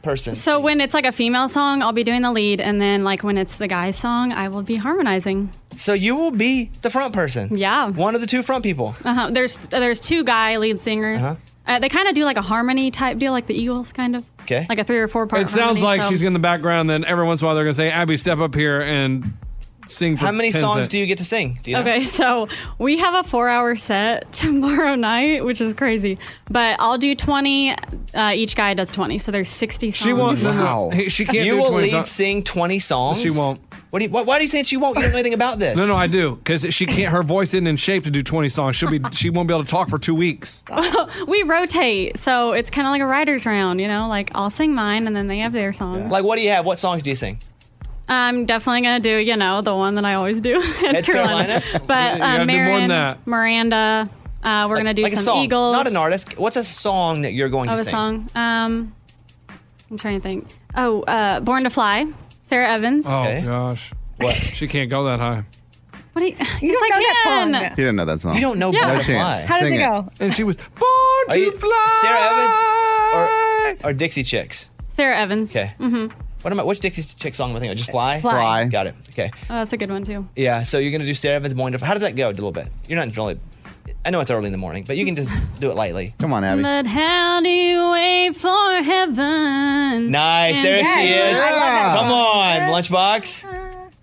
person? So when it's like a female song, I'll be doing the lead, and then like when it's the guy's song, I will be harmonizing. So you will be the front person. Yeah. One of the two front people. There's two guy lead singers. They kind of do like a harmony type deal, like the Eagles, kind of. Okay. Like a 3 or 4 part. It sounds harmony, like so. she's in the background. Then every once in a while they're gonna say, "Abby, step up here and sing." For How many 10 songs seconds. do you get to sing? Do you know? Okay, so we have a 4-hour set tomorrow night, which is crazy. But I'll do 20. Each guy does 20, so there's 60 songs. She won't. No. She can't. You do will 20 lead songs. sing 20 songs. She won't. Why do you say she won't? You don't know anything about this. No, I do, because she can't. Her voice isn't in shape to do 20 songs. She won't be able to talk for 2 weeks. We rotate, so it's kind of like a writer's round, you know? Like, I'll sing mine, and then they have their song. Like, what do you have? What songs do you sing? I'm definitely going to do, the one that I always do. It's Carolina? But You gotta do more than Marion, that. Miranda, we're going to do like a some song, Eagles. not an artist. What's a song that you're going to a sing? song. I'm trying to think. Born to Fly, Sarah Evans. Oh, gosh. What? She can't go that high. What do you don't know that song. You didn't know that song. You don't know No Born to chance. Fly. How does Sing it go? And she was born Are to you fly. Sarah Evans or Dixie Chicks? Sarah Evans. Okay. Mm-hmm. Which Dixie Chick song am I thinking of? Just Fly? Fly. Got it. Okay. Oh, that's a good one, too. Yeah, so you're going to do Sarah Evans, Born to Fly. How does that go a little bit? You're not really... I know it's early in the morning, but you can just do it lightly. Come on, Abby. But how do you wait for heaven? Nice. There she is. Come on, Lunchbox.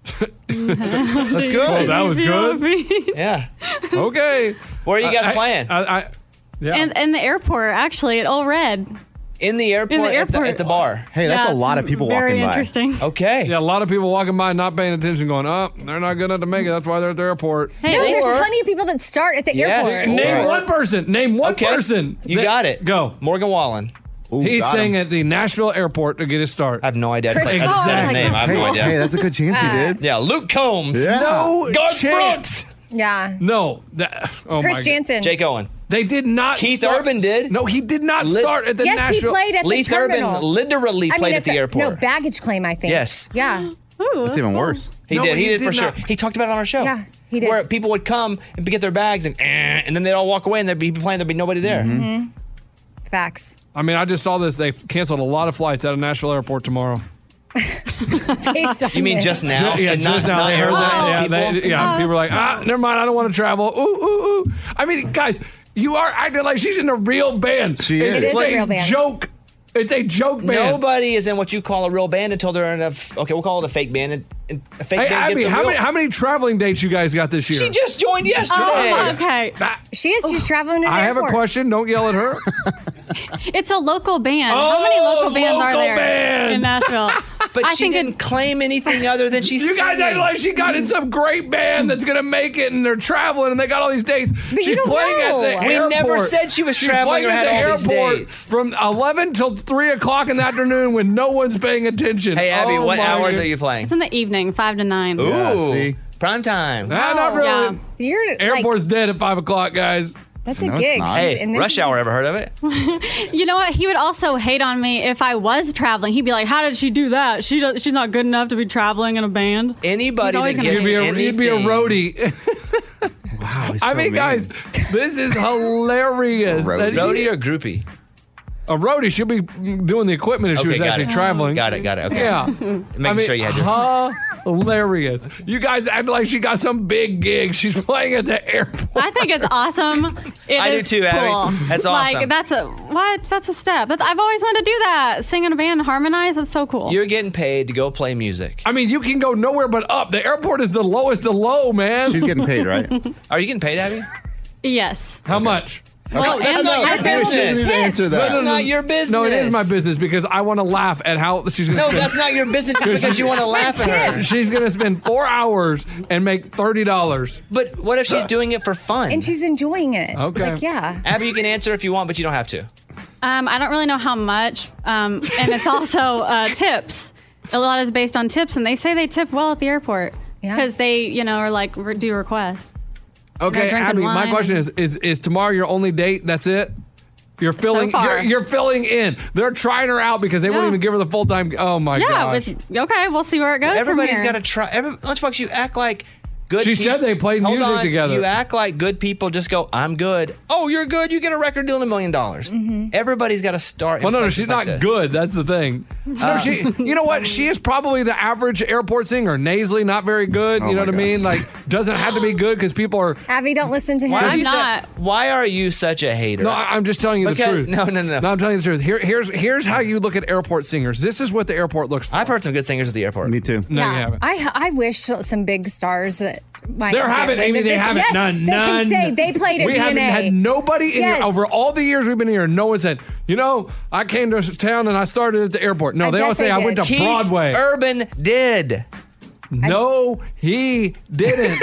That's good. Oh, that was good. Yeah. Okay. Where are you guys playing? Yeah. And the airport, actually, at Old Red. In the airport, At, the bar. Hey, that's a lot of people very walking by. interesting. Okay. Yeah, a lot of people walking by not paying attention going, they're not good enough to make it. That's why they're at the airport. No, there's plenty of people that start at the airport. Name one person. Name one person. You got it. Go. Morgan Wallen. He got sang him. at the Nashville airport to get his start. I have no idea. Chris I just said his Combs. name. I have no idea. Hey, that's a good chance he did. Yeah, Luke Combs. Yeah. No Garth chance. Brooks. Yeah. No. Oh Chris my Jansen. Jake Owen. They did not Keith start. Urban did. No, he did not start at the Yes, Nashville. he played at Keith the terminal. Urban literally played at the airport. No, baggage claim, I think. Yes. Yeah. That's even worse. He No, did. He he did did for sure. not. He talked about it on our show. Yeah, he did. Where people would come and get their bags and then they'd all walk away and they'd be playing. There'd be nobody there. Mm-hmm. Facts. I mean, I just saw this. They canceled a lot of flights out of Nashville Airport tomorrow. Based on You mean this. just now? Yeah, And just now they heard that. Yeah, people? people were like, never mind. I don't want to travel. Ooh. I mean, guys, you are acting like she's in a real band. She is. It is a real band. Joke. It's a joke band. Nobody is in what you call a real band until they're in okay, we'll call it a fake band. And a fake Hey, band Abby, gets a how real... many traveling dates you guys got this year? She just joined yesterday. Oh, okay. She is. She's traveling to the I have a airport. question. Don't yell at her. It's a local band. How many local bands are local there band. in Nashville? But I she think didn't claim anything other than she's You guys act like she got in some great band that's gonna make it, and they're traveling, and they got all these dates. But She's you don't playing know. at the We airport. never said she was She's traveling playing or at had the all these airport dates. from 11 till 3 o'clock in the afternoon when no one's paying attention. Hey, Abby, Oh what my hours God. are you playing? It's in the evening, 5 to 9. Ooh, Yeah, see? prime time. Nah, not really. Yeah. You're Airport's dead at 5 o'clock, guys. That's No, a it's gig. not. She's- Hey, and then Rush she- Hour, ever heard of it? You know what? He would also hate on me if I was traveling. He'd be like, "How did she do that? She's not good enough to be traveling in a band." Anybody He's always that gonna gets be- You'd be a anything- roadie. Wow, he's I so mean, mean. guys, this is hilarious. Roadie. That she- Roadie or groupie? A roadie should be doing the equipment if she Okay, was got actually it. traveling. Got it. Okay. Yeah. Making sure you had your... Hilarious. You guys act like she got some big gig. She's playing at the airport. I think it's awesome. I do is too, Abby. cool. That's awesome. Like that's a step. I've always wanted to do that. Sing in a band, harmonize. That's so cool. You're getting paid to go play music. I mean, you can go nowhere but up. The airport is the lowest of low, man. She's getting paid, right? Are you getting paid, Abby? Yes. How much? Well, That's and not I your build business. tips. Answer that. That's not your business. No, it is my business because I want to laugh at how she's going to No, that's not your business just because you want to laugh at her. She's going to spend 4 hours and make $30. But what if she's doing it for fun? And she's enjoying it. Okay. Like, yeah. Abby, you can answer if you want, but you don't have to. I don't really know how much, and it's also tips. A lot is based on tips, and they say they tip well at the airport because they, are like do requests. Okay, drinking Abby, my wine. question is tomorrow your only date? That's it? You're filling. far. You're filling in. They're trying her out because they won't Yeah. even give her the full time. Oh my Yeah, gosh! it's okay. We'll see where it goes. Everybody's from got here. to try. Lunchbox, you act like good. She said they played Hold music on. together. You act like good people just go, I'm good. Oh, you're good. You get a record deal and $1 million. Everybody's got to start. in Well, no, places she's like not this. good. That's the thing. No, she. You know what? She is probably the average airport singer. Nasally, not very good. You know what I mean? Like, doesn't have to be good because people are. Abby, don't listen to him. Why are you such a hater? No, I'm just telling you the truth. No. I'm telling you the truth. Here's how you look at airport singers. This is what the airport looks for. I've heard some good singers at the airport. Me too. No, you haven't. I wish some big stars that might. There haven't, Amy. They haven't. Yes, None. They can say they played at We VNA. haven't had nobody in Yes. here over all the years we've been here. No one said, I came to town and I started at the airport. No, I they bet all say they I went to did. Broadway. Urban did. No, he didn't.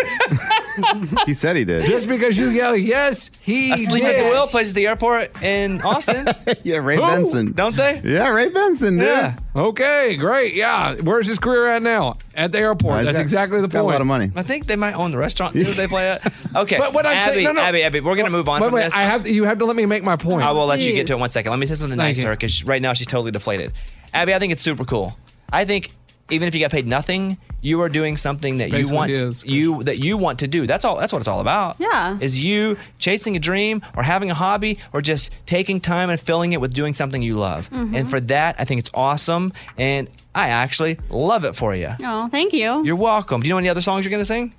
He said he did. Just because you yell, yes, he Asleep did. at the Wheel plays at the airport in Austin. Yeah, Ray Who? Benson. Don't they? Yeah, Ray Benson, dude. Yeah. Okay, great. Yeah. Where's his career at now? At the airport. He's That's got- exactly the he's got point. a lot of money. I think they might own the restaurant too, they play at. Okay. But what I'm Abby, saying, no. Abby, we're going to move on from Wait, this. you have to let me make my point. I will let you Jeez. get to it in 1 second. Let me say something Thank nice to you. her because right now she's totally deflated. Abby, I think it's super cool. I think even if you got paid nothing, you are doing something that Basically you want to do. That's all. That's what it's all about. Yeah. Is you chasing a dream or having a hobby or just taking time and filling it with doing something you love. Mhm. And for that, I think it's awesome. And I actually love it for you. Oh, thank you. You're welcome. Do you know any other songs you're going to sing?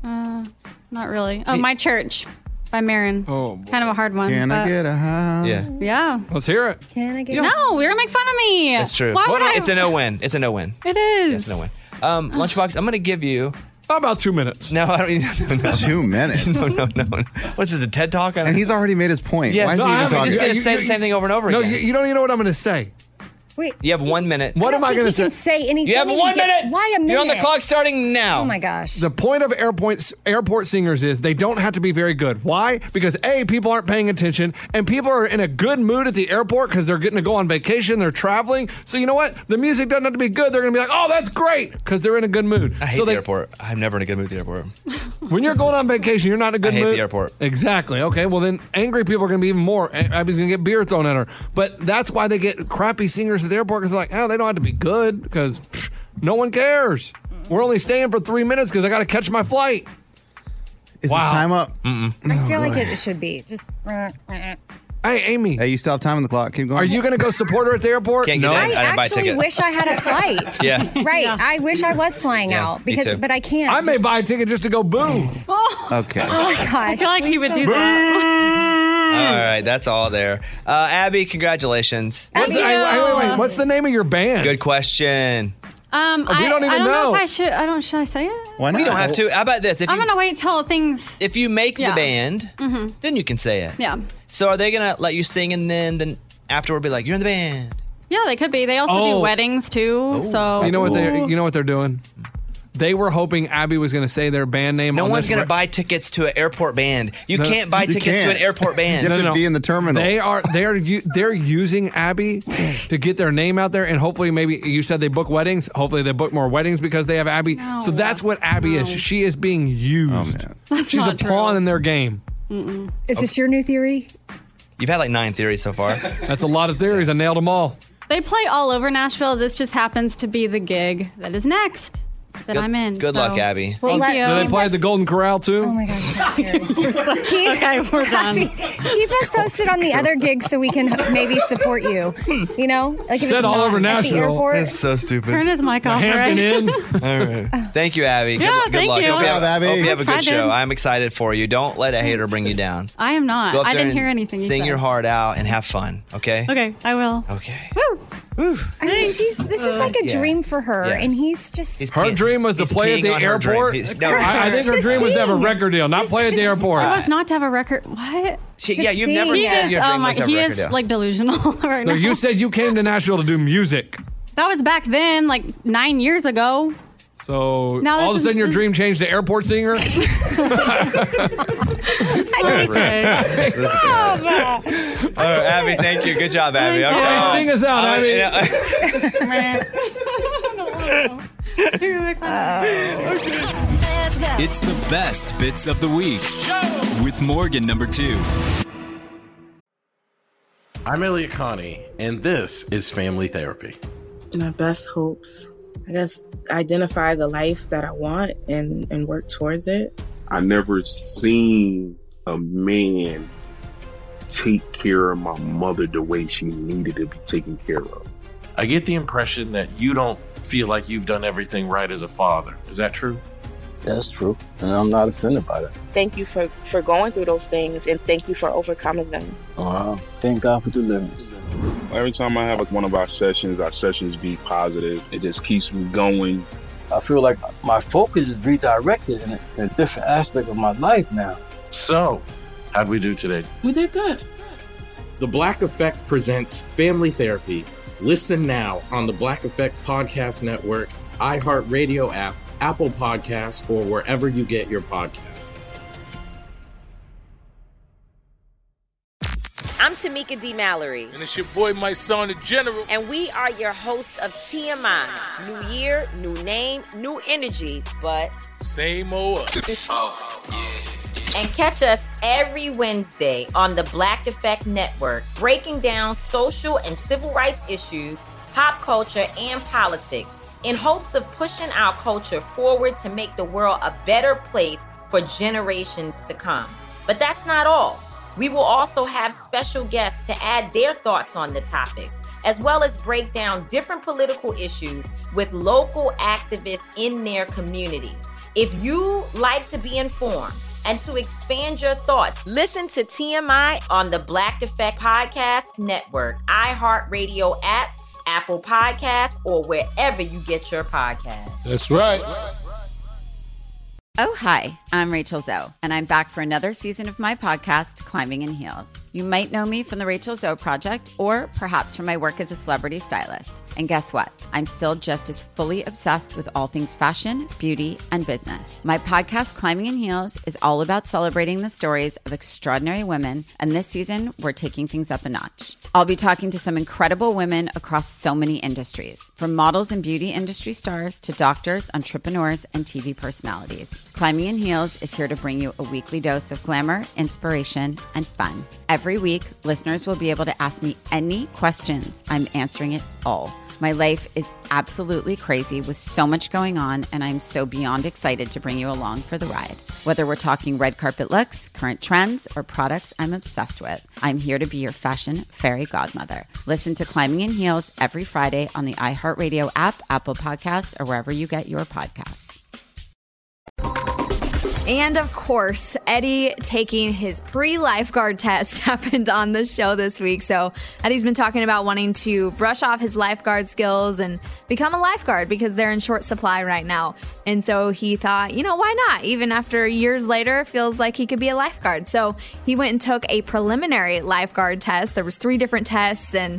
Not really. Oh, My Church by Marin. Oh, kind of a hard one. Can I but- get a house? Yeah. Yeah. Let's hear it. Can I get? No, you're gonna make fun of me. That's true. Why would I? It's a no-win. It's a no-win. It is. It's a no-win. Lunchbox, I'm going to give you... How about 2 minutes? No, I don't need no. 2 minutes. No. What's this, a TED Talk? And he's already made his point. Yes. Why is No, he even I'm talking? just going to say the same thing over and over No, again. you don't even know what I'm going to say. Wait. You have 1 minute. What am I going to say? He can say anything. You have he 1 gets- minute. Why a minute? You're on the clock starting now. Oh my gosh. The point of airport singers is they don't have to be very good. Why? Because A, people aren't paying attention, and people are in a good mood at the airport because they're getting to go on vacation, they're traveling. So you know what? The music doesn't have to be good. They're going to be like, oh, that's great, because they're in a good mood. I hate the airport. I'm never in a good mood at the airport. When you're going on vacation, you're not in a good I hate mood. the airport. Exactly. Okay. Well, then angry people are going to be even more. Abby's going to get beer thrown at her. But that's why they get crappy singers at the airport because they're like, oh, they don't have to be good because no one cares. We're only staying for 3 minutes because I got to catch my flight. Is his time up? I feel like it should be just. Hey, Amy. Hey, you still have time on the clock. Keep going. Are you going to go support her at the airport? Can't get in. I I didn't buy a actually ticket. wish I had a flight. Yeah. Right. I wish I was flying Yeah, out me because, too. but I can't. I may buy a ticket just to go boom. Okay. Oh my gosh. I feel like he would do All that. right, that's all there. Abby, congratulations. Wait. What's the name of your band? Good question. We don't even I don't know know. if I should. Should I say it? Why not? We don't have to. How about this? If I'm you, gonna wait till things. if you make Yeah. the band, hmm then you can say it. Yeah. So are they going to let you sing and then afterward be like, you're in the band? Yeah, they could be. They also Oh. do weddings too. So You know what they're doing? They were hoping Abby was going to say their band name. No on one's this going to re- buy tickets to an airport band. You No, can't buy you tickets to an can't. airport band. You have No, to no. be in the terminal. They're using Abby to get their name out there, and hopefully, maybe you said they book weddings. Hopefully, they book more weddings because they have Abby. No. So that's what Abby is. She is being used. Oh, She's a not true. pawn in their game. Is this your new theory? You've had like 9 theories so far. That's a lot of theories. I nailed them all. they play all over Nashville. This just happens to be the gig that is next that I'm in. Good so. luck, Abby. Well, Thank you. Do they keep play us- at the Golden Corral too? Oh my gosh, who cares? Okay, we're done. Keep us posted on the other gigs so we can maybe support you. You know, like if Said it's all not over at the Nashville. airport. That's so stupid. Turn his mic off, Hampton right? Inn. All right. Thank you, Abby. Yeah, good thank luck. you. Hope Good job, Abby. Hope you have a good Excited. show. I'm excited for you. Don't let a hater bring you down. I am not. Go up I there didn't and hear anything you Sing said. your heart out and have fun. Okay. Okay, I will. Okay. Woo! I mean, this is like a Yeah. dream for her, Yes. and he's just. Her dream was to he's play at peeing the on her dream. airport. He's- no, I think her Just dream was to have a sing. record deal, not play at the airport. It was not to have a record. What? Yeah, you've never sing. said your dream was to have a he record is deal. like delusional right No, now. you said you came to Nashville to do music. That was back then, like 9 years ago. So Now all of a this sudden is- your dream changed to airport singer? Okay. Stop. All right, Abby, thank you. Good job, Abby. Thank Okay. you. Hey, sing us out, Abby. It's the best bits of the week with Morgan number 2. I'm Elliot Connie, and this is Family Therapy. My best hopes, I guess, identify the life that I want and work towards it. I never seen a man take care of my mother the way she needed to be taken care of. I get the impression that you don't feel like you've done everything right as a father. Is that true? That's true, and I'm not offended by that. Thank you for going through those things, and thank you for overcoming them. Thank God for deliverance. Every time I have one of our sessions be positive. It just keeps me going. I feel like my focus is redirected in a different aspect of my life now. So, how'd we do today? We did good. The Black Effect presents Family Therapy. Listen now on the Black Effect Podcast Network, iHeartRadio app, Apple Podcasts, or wherever you get your podcasts. I'm Tamika D. Mallory. And it's your boy, my son, the General. And we are your hosts of TMI. New year, new name, new energy, but same old us. Oh, yeah. And catch us every Wednesday on the Black Effect Network, breaking down social and civil rights issues, pop culture, and politics in hopes of pushing our culture forward to make the world a better place for generations to come. But that's not all. We will also have special guests to add their thoughts on the topics, as well as break down different political issues with local activists in their community. If you like to be informed and to expand your thoughts, listen to TMI on the Black Effect Podcast Network, iHeartRadio app, Apple Podcasts, or wherever you get your podcasts. That's right. Oh, hi, I'm Rachel Zoe, and I'm back for another season of my podcast, Climbing in Heels. You might know me from the Rachel Zoe Project, or perhaps from my work as a celebrity stylist. And guess what? I'm still just as fully obsessed with all things fashion, beauty, and business. My podcast, Climbing in Heels, is all about celebrating the stories of extraordinary women, and this season, we're taking things up a notch. I'll be talking to some incredible women across so many industries, from models and beauty industry stars to doctors, entrepreneurs, and TV personalities. Climbing in Heels is here to bring you a weekly dose of glamour, inspiration, and fun. Every week, listeners will be able to ask me any questions. I'm answering it all. My life is absolutely crazy with so much going on, and I'm so beyond excited to bring you along for the ride. Whether we're talking red carpet looks, current trends, or products I'm obsessed with, I'm here to be your fashion fairy godmother. Listen to Climbing in Heels every Friday on the iHeartRadio app, Apple Podcasts, or wherever you get your podcasts. And of course, Eddie taking his pre-lifeguard test happened on the show this week. So Eddie's been talking about wanting to brush off his lifeguard skills and become a lifeguard because they're in short supply right now. And so he thought, why not? Even after years later, feels like he could be a lifeguard. So he went and took a preliminary lifeguard test. There was 3 different tests, and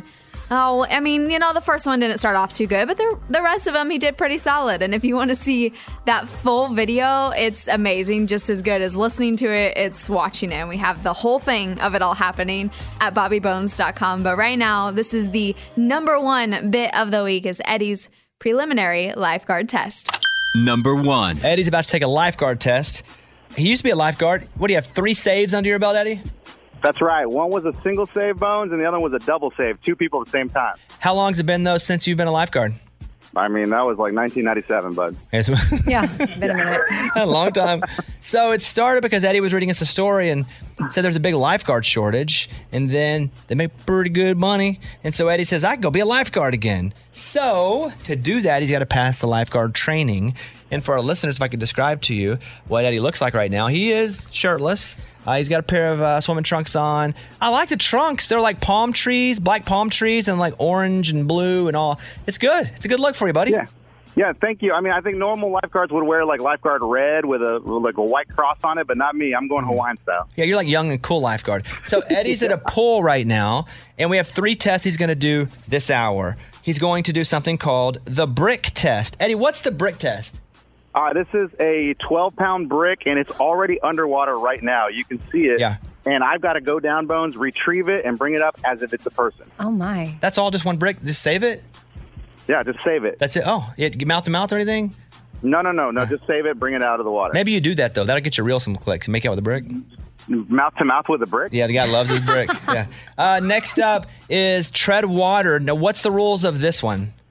the first one didn't start off too good, but the rest of them, he did pretty solid. And if you want to see that full video, it's amazing. Just as good as listening to it, it's watching it. And we have the whole thing of it all happening at bobbybones.com. But right now, this is the number 1 bit of the week is Eddie's preliminary lifeguard test. Number 1. Eddie's about to take a lifeguard test. He used to be a lifeguard. What do you have, 3 saves under your belt, Eddie? That's right. One was a single save, Bones, and the other one was a double save. 2 people at the same time. How long has it been, though, since you've been a lifeguard? I mean, that was like 1997, bud. Yeah, been a minute. A long time. So it started because Eddie was reading us a story and said there's a big lifeguard shortage, and then they make pretty good money. And so Eddie says, I can go be a lifeguard again. So to do that, he's got to pass the lifeguard training. And for our listeners, if I could describe to you what Eddie looks like right now, he is shirtless. He's got a pair of swimming trunks on. I like the trunks. They're like palm trees, black palm trees, and like orange and blue and all. It's good. It's a good look for you, buddy. Yeah, thank you. I mean, I think normal lifeguards would wear like lifeguard red with a white cross on it, but not me. I'm going Hawaiian style. Yeah, you're like young and cool lifeguard. So Eddie's at a pool right now, and we have 3 tests he's going to do this hour. He's going to do something called the brick test. Eddie, what's the brick test? This is a 12-pound brick, and it's already underwater right now. You can see it. Yeah. And I've got to go down, Bones, retrieve it, and bring it up as if it's a person. Oh, my. That's all just one brick? Just save it? Yeah, just save it. That's it? Oh, mouth to mouth or anything? No. Just save it, bring it out of the water. Maybe you do that, though. That'll get you some clicks. Make out with a brick? Mouth to mouth with a brick? Yeah, the guy loves his brick. Yeah. Next up is tread water. Now, what's the rules of this one?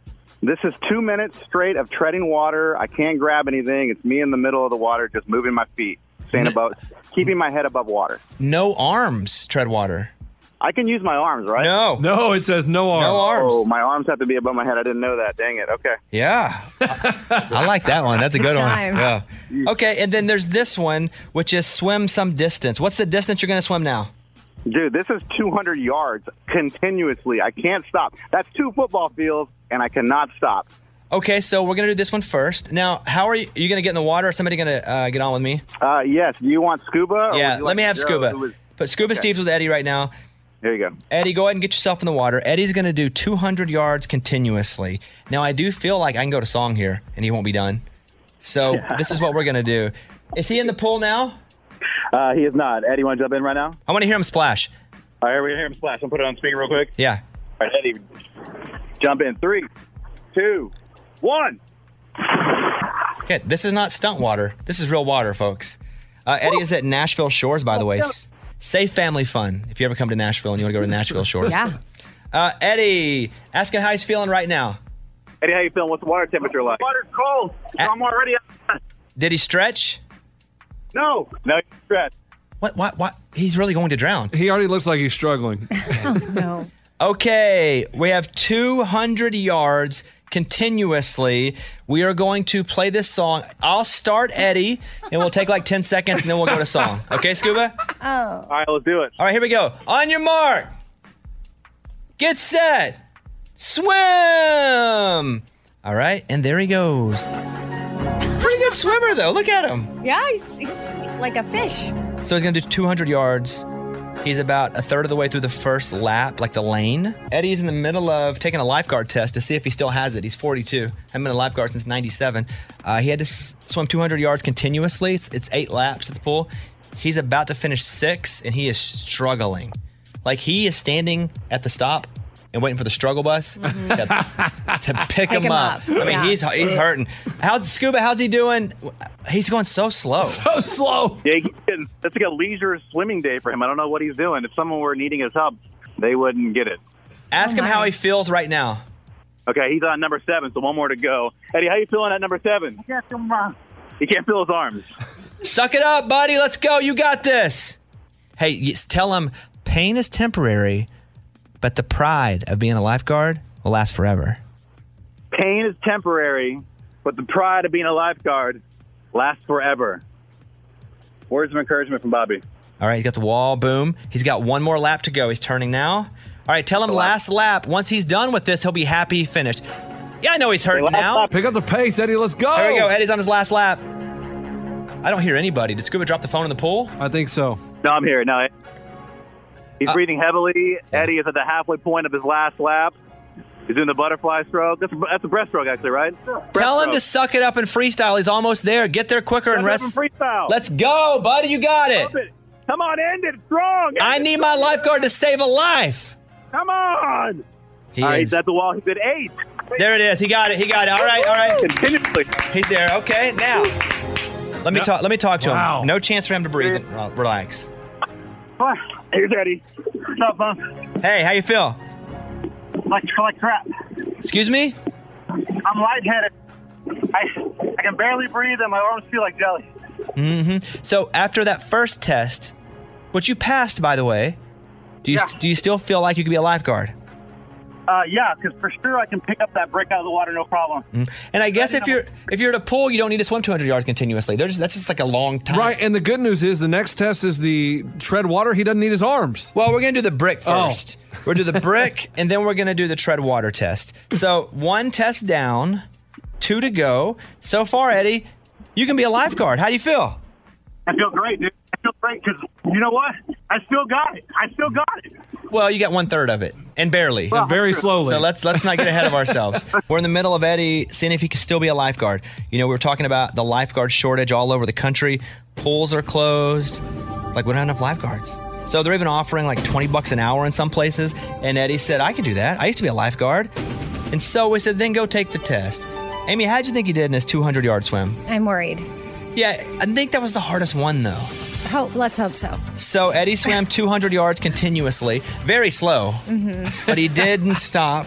This is 2 minutes straight of treading water. I can't grab anything. It's me in the middle of the water, just moving my feet, saying about keeping my head above water. No arms tread water. I can use my arms, right? No, it says no arms. No arms. Oh, my arms have to be above my head. I didn't know that. Dang it. Okay. Yeah. I like that one. That's a good one. Yeah. Okay, and then there's this one, which is swim some distance. What's the distance you're going to swim now? Dude, this is 200 yards continuously. I can't stop. That's 2 football fields, and I cannot stop. Okay, so we're going to do this one first. Now, how are you going to get in the water, or somebody going to get on with me? Yes. Do you want scuba? Or Yeah, would you let me like have Joe, scuba. who was- But Scuba Okay. Steve's with Eddie right now. There you go. Eddie, go ahead and get yourself in the water. Eddie's going to do 200 yards continuously. Now, I do feel like I can go to song here, and he won't be done. So this is what we're going to do. Is he in the pool now? He is not. Eddie, want to jump in right now? I want to hear him splash. All right, we hear him splash. I'll put it on speaker real quick. Yeah. All right, Eddie, jump in. 3, 2, 1. Okay, this is not stunt water. This is real water, folks. Eddie is at Nashville Shores, by the way. Safe family fun if you ever come to Nashville and you want to go to Nashville Shores. Yeah. Eddie, ask him how he's feeling right now. Eddie, how you feeling? What's the water temperature like? Water's cold. I'm already up. Did he stretch? No, he's stretched. What? He's really going to drown. He already looks like he's struggling. No. Okay, we have 200 yards continuously. We are going to play this song. I'll start Eddie, and we'll take like 10 seconds, and then we'll go to song. Okay, Scuba? Oh. All right, let's do it. All right, here we go. On your mark. Get set. Swim. All right, and there he goes. Pretty good swimmer, though. Look at him. Yeah, he's like a fish. So he's going to do 200 yards. He's about a third of the way through the first lap, like the lane. Eddie's in the middle of taking a lifeguard test to see if he still has it. He's 42. Hasn't been a lifeguard since 97. He had to swim 200 yards continuously. It's 8 laps at the pool. He's about to finish 6, and he is struggling. Like, he is standing at the stop and waiting for the struggle bus to pick him up. I mean, he's hurting. How's he doing? He's going so slow. So slow. Yeah, that's like a leisure swimming day for him. I don't know what he's doing. If someone were needing his help, they wouldn't get it. Ask him how he feels right now. Okay, he's on number 7, so 1 more to go. Eddie, how you feeling at number 7? I can't feel my arms. He can't feel his arms. Suck it up, buddy. Let's go. You got this. Hey, tell him pain is temporary, but the pride of being a lifeguard will last forever. Pain is temporary, but the pride of being a lifeguard lasts forever. Words of encouragement from Bobby. All right, he's got the wall. Boom. He's got 1 more lap to go. He's turning now. All right, tell him last lap. Once he's done with this, he'll be happy he finished. Yeah, I know he's hurting now. Pick up the pace, Eddie. Let's go. There we go. Eddie's on his last lap. I don't hear anybody. Did Scuba drop the phone in the pool? I think so. No, I'm here. No, he's breathing heavily. Eddie is at the halfway point of his last lap. He's doing the butterfly stroke. That's a breaststroke, actually, right? Tell him to suck it up and freestyle. He's almost there. Get there quicker and rest. Freestyle. Let's go, buddy. You got it. Come on, end it strong. I need my lifeguard to save a life. Come on. All right, he's at the wall. He's at 8. There it is. He got it. All right. Continuously. He's there. Okay, now let me talk to him. No chance for him to breathe. Relax. Here's Eddie. What's up, man? Hey, how you feel? Like crap. Excuse me? I'm lightheaded. I can barely breathe and my arms feel like jelly. Mm-hmm. So after that first test, which you passed, by the way, do you still feel like you could be a lifeguard? Yeah, because for sure I can pick up that brick out of the water, no problem. Mm-hmm. And I guess if you're at a pool, you don't need to swim 200 yards continuously. That's just like a long time. Right, and the good news is the next test is the tread water. He doesn't need his arms. Well, we're going to do the brick first. We're going to do the brick, and then we're going to do the tread water test. So 1 test down, 2 to go. So far, Eddie, you can be a lifeguard. How do you feel? I feel great, dude. I feel great because you know what? I still got it. Well, you got 1/3 of it, and barely. And very slowly. So let's not get ahead of ourselves. We're in the middle of Eddie seeing if he can still be a lifeguard. You know, we were talking about the lifeguard shortage all over the country. Pools are closed. Like, we don't have enough lifeguards. So they're even offering like $20 an hour in some places. And Eddie said, I can do that. I used to be a lifeguard. And so we said, then go take the test. Amy, how'd you think you did in this 200-yard swim? I'm worried. Yeah, I think that was the hardest one, though. Let's hope so. So Eddie swam 200 yards continuously, very slow, but he didn't stop.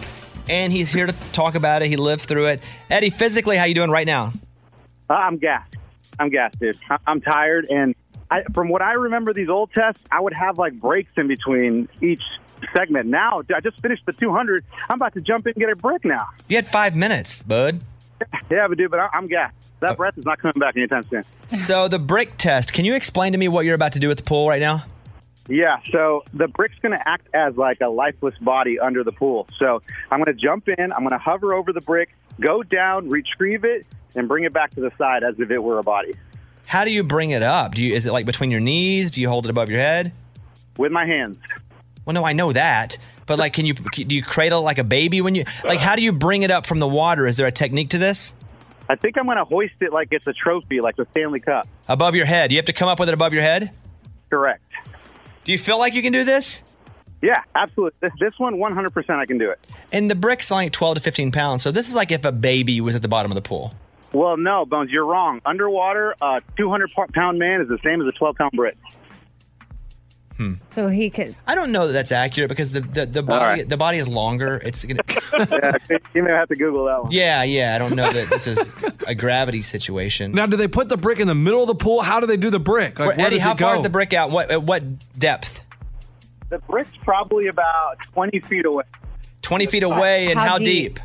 and he's here to talk about it. He lived through it. Eddie, physically, how you doing right now? I'm gassed. Dude. I'm tired, and from what I remember these old tests, I would have like breaks in between each segment. Now, I just finished the 200. I'm about to jump in and get a brick now. You had 5 minutes, bud. Yeah, but I'm gassed. That breath is not coming back anytime soon. So the brick test, can you explain to me what you're about to do at the pool right now? Yeah, so the brick's going to act as like a lifeless body under the pool. So I'm going to jump in, I'm going to hover over the brick, go down, retrieve it, and bring it back to the side as if it were a body. How do you bring it up? Is it like between your knees? Do you hold it above your head? With my hands. Well, no, I know that. But like, do you cradle like a baby when you, like, how do you bring it up from the water? Is there a technique to this? I think I'm going to hoist it like it's a trophy, like the Stanley Cup. Above your head. You have to come up with it above your head? Correct. Do you feel like you can do this? Yeah, absolutely. This one, 100% I can do it. And the brick's like 12 to 15 pounds. So this is like if a baby was at the bottom of the pool. Well, no, Bones, you're wrong. Underwater, a 200-pound man is the same as a 12-pound brick. So he could. I don't know that that's accurate because the body is longer. It's gonna. You may have to Google that one. Yeah. I don't know that this is a gravity situation. Now, do they put the brick in the middle of the pool? How do they do the brick? Like, Eddie, how far is the brick out? What depth? The brick's probably about 20 feet away. 20 feet away, and how deep?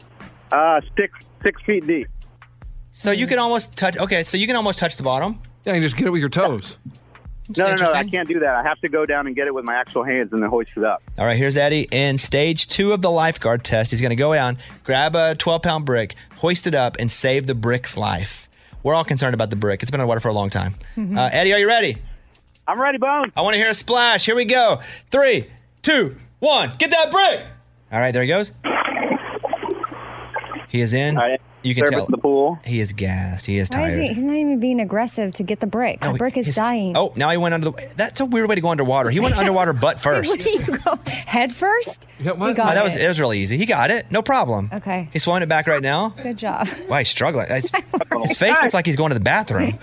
6 feet deep. So you can almost touch. Okay, so you can almost touch the bottom. Yeah, you just get it with your toes. No, I can't do that. I have to go down and get it with my actual hands and then hoist it up. All right, here's Eddie. In stage 2 of the lifeguard test, he's going to go down, grab a 12-pound brick, hoist it up, and save the brick's life. We're all concerned about the brick. It's been underwater for a long time. Eddie, are you ready? I'm ready, Bone. I want to hear a splash. Here we go. 3, 2, 1. Get that brick. All right, there he goes. He is in. You can tell. The pool. He is gassed. He is Why tired. is he's not even being aggressive to get the brick. The brick is dying. Oh, now he went under the. That's a weird way to go underwater. He went underwater butt first. Where do you go? Head first? Yeah, what? He got it was really easy. He got it. No problem. Okay. He's swallowing it back right now. Good job. Why he's struggling. His face looks like he's going to the bathroom.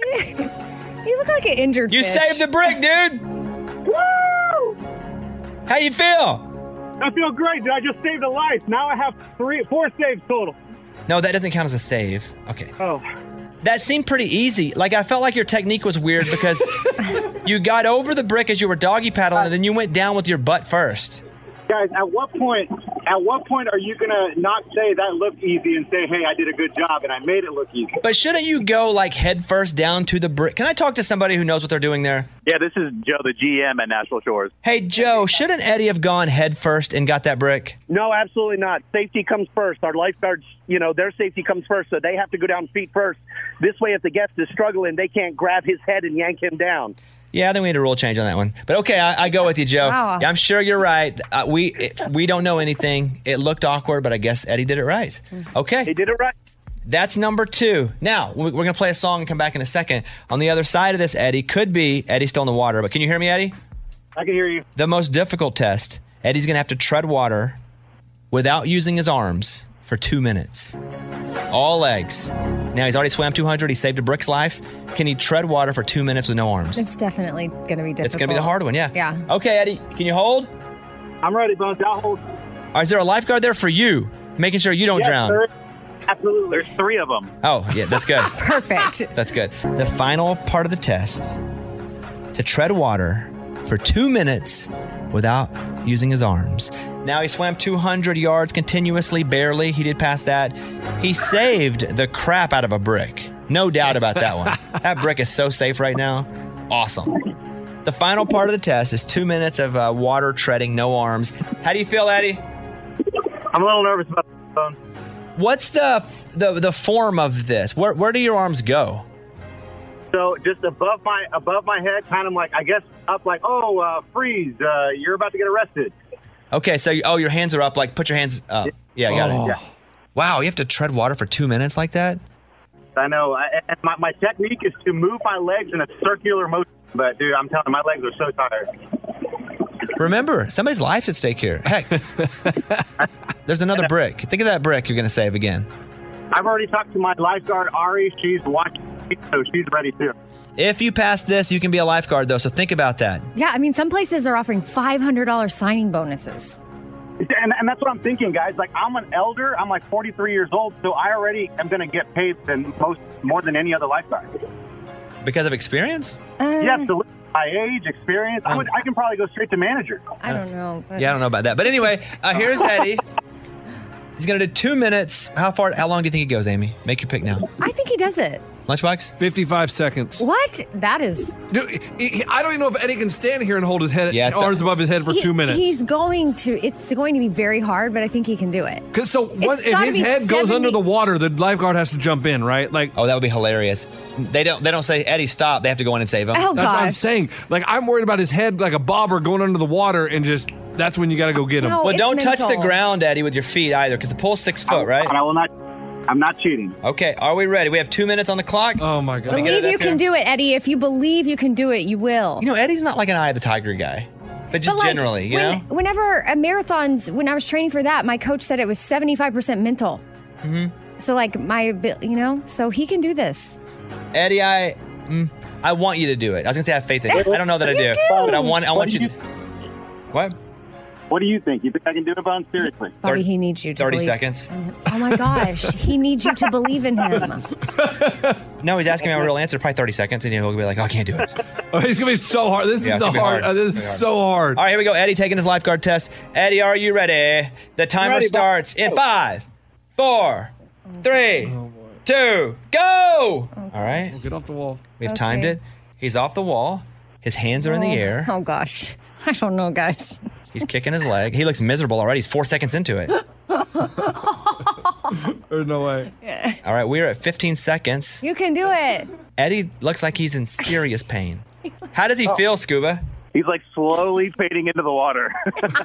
You look like an injured You fish. saved the brick, dude. Woo! How you feel? I feel great, dude. I just saved a life. Now I have 4 saves total. No, that doesn't count as a save. Okay. Oh. That seemed pretty easy. Like, I felt like your technique was weird because you got over the brick as you were doggy paddling, and then you went down with your butt first. Guys, at what point are you going to not say that looked easy and say, hey, I did a good job and I made it look easy? But shouldn't you go, like, head first down to the brick? Can I talk to somebody who knows what they're doing there? Yeah, this is Joe, the GM at Nashville Shores. Hey, Joe, shouldn't Eddie have gone head first and got that brick? No, absolutely not. Safety comes first. Our lifeguards, their safety comes first, so they have to go down feet first. This way, if the guest is struggling, they can't grab his head and yank him down. Yeah, I think we need a rule change on that one. But okay, I go with you, Joe. Wow. Yeah, I'm sure you're right. We don't know anything. It looked awkward, but I guess Eddie did it right. Okay. He did it right. That's number 2. Now, we're going to play a song and come back in a second. On the other side of this, Eddie, could be Eddie's still in the water. But can you hear me, Eddie? I can hear you. The most difficult test, Eddie's going to have to tread water without using his arms for 2 minutes. All legs. Now, he's already swam 200. He saved a brick's life. Can he tread water for 2 minutes with no arms? It's definitely going to be difficult. It's going to be the hard one, yeah. Yeah. Okay, Eddie, can you hold? I'm ready, Bones. I'll hold. All right, is there a lifeguard there for you, making sure you don't drown? Sir. Absolutely. There's 3 of them. Oh, yeah, that's good. Perfect. That's good. The final part of the test, to tread water for 2 minutes without using his arms. Now he swam 200 yards continuously, barely. He did pass that. He saved the crap out of a brick. No doubt about that one. That brick is so safe right now. Awesome. The final part of the test is 2 minutes of water treading, no arms. How do you feel, Eddie? I'm a little nervous about the phone. What's the form of this? Where do your arms go? So just above my head, kind of like, I guess, up like, freeze, you're about to get arrested. Okay, so your hands are up, like put your hands up. Yeah, I got it. Yeah. Wow, you have to tread water for 2 minutes like that? I know. And my technique is to move my legs in a circular motion. But, dude, I'm telling you, my legs are so tired. Remember, somebody's life's at stake here. Heck, there's another brick. Think of that brick you're going to save again. I've already talked to my lifeguard, Ari. She's watching, so she's ready, too. If you pass this, you can be a lifeguard, though, so think about that. Yeah, I mean, some places are offering $500 signing bonuses. And that's what I'm thinking, guys. Like, I'm an elder. I'm like 43 years old, so I already am going to get paid more than any other lifeguard. Because of experience? Yes, my age, experience. I can probably go straight to manager. I don't know. Yeah, I don't know about that. But anyway, here's Eddie. He's going to do 2 minutes. How long do you think he goes, Amy? Make your pick now. I think he does it. Lunchbox? 55 seconds. What? That is... Dude, I don't even know if Eddie can stand here and hold his head, arms above his head for 2 minutes. It's going to be very hard, but I think he can do it. Because if his head goes under the water, the lifeguard has to jump in, right? Like, oh, that would be hilarious. They don't say, Eddie, stop. They have to go in and save him. Oh, that's what I'm saying. Like, I'm worried about his head like a bobber going under the water and just, that's when you got to go get him. Well, don't touch the ground, Eddie, with your feet either, because the pool's 6 foot, right? I will not. I'm not cheating. Okay, are we ready? We have 2 minutes on the clock. Oh, my God. Believe you can do it, Eddie. If you believe you can do it, you will. You know, Eddie's not like an eye of the tiger guy, but just generally, you know? Whenever marathons, when I was training for that, my coach said it was 75% mental. Mm-hmm. So, so he can do this. Eddie, I want you to do it. I was going to say I have faith in you. I don't know that I do. But I want you to. What? What do you think? You think I can do it, Vaughn? Seriously? Bobby, he needs you to 30 believe. seconds. Oh, my gosh. He needs you to believe in him. No, he's asking me a real answer, probably 30 seconds, and he'll be like, oh, I can't do it. Oh, he's going to be so hard. This is the hard. This is so hard. All right, here we go. Eddie taking his lifeguard test. Eddie, are you ready? The timer starts in 5, 4, 3, 2, go! All right. We'll get off the wall. We've timed it. He's off the wall. His hands are in the air. Oh, gosh. I don't know, guys. He's kicking his leg. He looks miserable already. He's 4 seconds into it. There's no way. Yeah. All right, we're at 15 seconds. You can do it. Eddie looks like he's in serious pain. How does he feel, Scuba? He's like slowly fading into the water.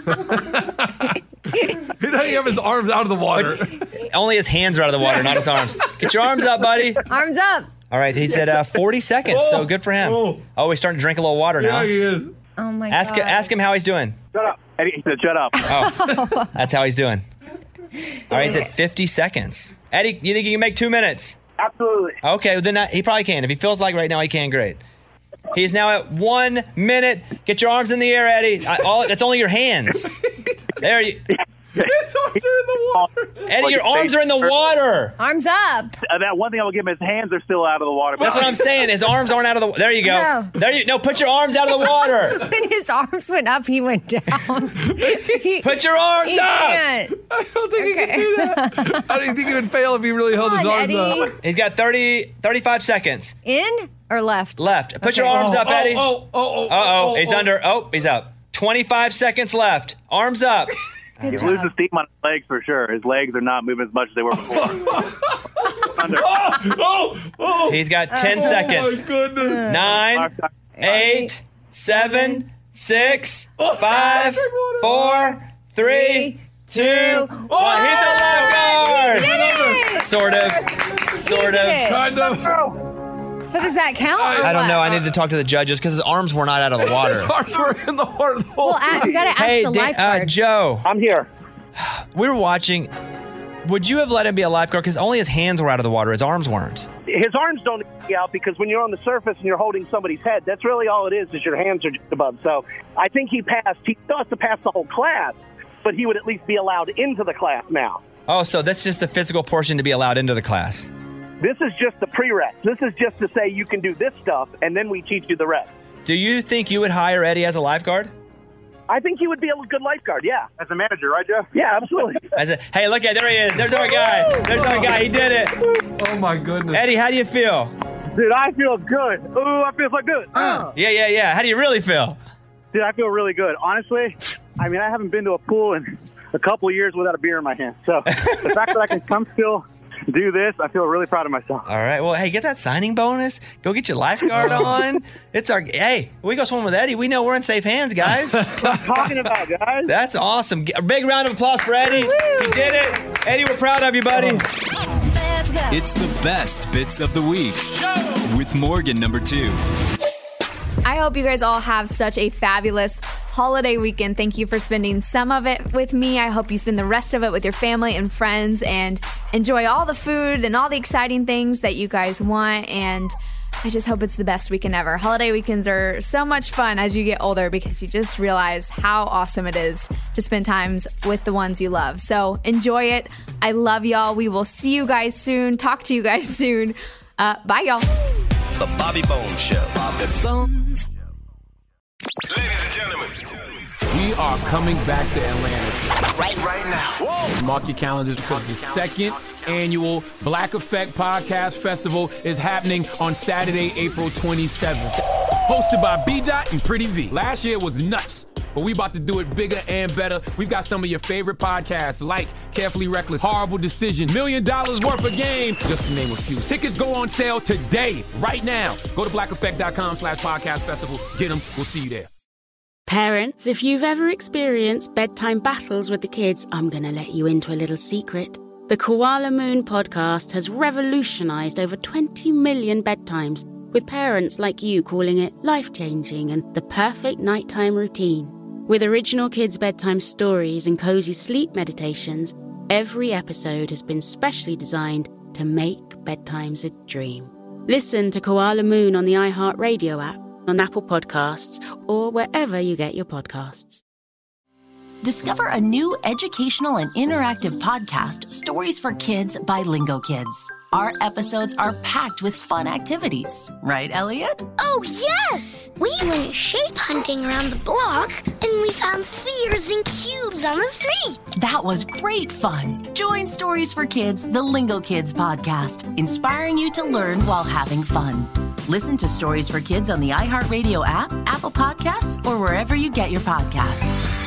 He doesn't have his arms out of the water. Only his hands are out of the water, not his arms. Get your arms up, buddy. Arms up. All right, he said 40 seconds, so good for him. Oh, he's starting to drink a little water now. Yeah, he is. Oh, my God. Ask him how he's doing. Shut up. Eddie, he said shut up. Oh, that's how he's doing. All right, he's at 50 seconds. Eddie, you think you can make 2 minutes? Absolutely. Okay, well, then he probably can. If he feels like right now, he can. Great. He's now at 1 minute. Get your arms in the air, Eddie. That's only your hands. There you. His arms are in the water. Eddie, your arms are in the water. Arms up. That one thing I will give him, his hands are still out of the water. That's what I'm saying. His arms aren't out of the water. There you go. No. Put your arms out of the water. When his arms went up, he went down. Put your arms up. Can't. I don't think he can do that. I don't think he would fail if he really held his arms up. He's got 35 seconds. In or left? Left. Put your arms up, Eddie. Oh. He's under. Oh, he's up. 25 seconds left. Arms up. He loses steam on his legs for sure. His legs are not moving as much as they were before. He's got 10 seconds. Oh, my goodness. 9, 8, 7, 6, 5, 4, 3, 2, 1. He's a lifeguard. Sort of. Kind of. So does that count? I don't know. I need to talk to the judges because his arms were not out of the water. His arms were in the water the whole time. You got to ask the lifeguard. Joe. I'm here. We were watching. Would you have let him be a lifeguard? Because only his hands were out of the water. His arms weren't. His arms don't be out because when you're on the surface and you're holding somebody's head, that's really all it is your hands are just above. So I think he passed. He still has to pass the whole class, but he would at least be allowed into the class now. Oh, so that's just the physical portion to be allowed into the class. This is just the prereq. This is just to say you can do this stuff, and then we teach you the rest. Do you think you would hire Eddie as a lifeguard? I think he would be a good lifeguard, yeah. As a manager, right, Jeff? Yeah, absolutely. Hey, look at there he is. There's our guy. There's our guy. He did it. Oh, my goodness. Eddie, how do you feel? Dude, I feel good. Ooh, I feel so good. Yeah. How do you really feel? Dude, I feel really good. Honestly, I mean, I haven't been to a pool in a couple of years without a beer in my hand. So the fact that I can come still do this, I feel really proud of myself. All right. Well, hey, get that signing bonus. Go get your lifeguard on. Hey, we go swim with Eddie. We know we're in safe hands, guys. What I'm talking about, guys. That's awesome. A big round of applause for Eddie. You did it. Eddie, we're proud of you, buddy. It's the best bits of the week with Morgan number 2. I hope you guys all have such a fabulous holiday weekend. Thank you for spending some of it with me. I hope you spend the rest of it with your family and friends and enjoy all the food and all the exciting things that you guys want. And I just hope it's the best weekend ever. Holiday weekends are so much fun as you get older because you just realize how awesome it is to spend times with the ones you love. So enjoy it. I love y'all. We will see you guys soon. Talk to you guys soon. Bye, y'all. The Bobby Bones Show. Bobby Bones. Ladies and gentlemen, we are coming back to Atlanta right now. Whoa. Mark your calendars because the second annual Black Effect Podcast Festival is happening on Saturday, April 27th. Hosted by B-Dot and Pretty V. Last year was nuts, but we about to do it bigger and better. We've got some of your favorite podcasts like Carefully Reckless, Horrible Decision, $1 Million Worth of Game, just to name a few. Tickets go on sale today, right now. Go to blackeffect.com/podcast festival. Get them. We'll see you there. Parents, if you've ever experienced bedtime battles with the kids, I'm going to let you into a little secret. The Koala Moon podcast has revolutionized over 20 million bedtimes, with parents like you calling it life-changing and the perfect nighttime routine. With original kids' bedtime stories and cozy sleep meditations, every episode has been specially designed to make bedtimes a dream. Listen to Koala Moon on the iHeartRadio app, on Apple Podcasts, or wherever you get your podcasts. Discover a new educational and interactive podcast, Stories for Kids by Lingo Kids. Our episodes are packed with fun activities. Right, Elliot? Oh, yes! We went shape hunting around the block, and we found spheres and cubes on the street. That was great fun. Join Stories for Kids, the Lingo Kids podcast, inspiring you to learn while having fun. Listen to Stories for Kids on the iHeartRadio app, Apple Podcasts, or wherever you get your podcasts.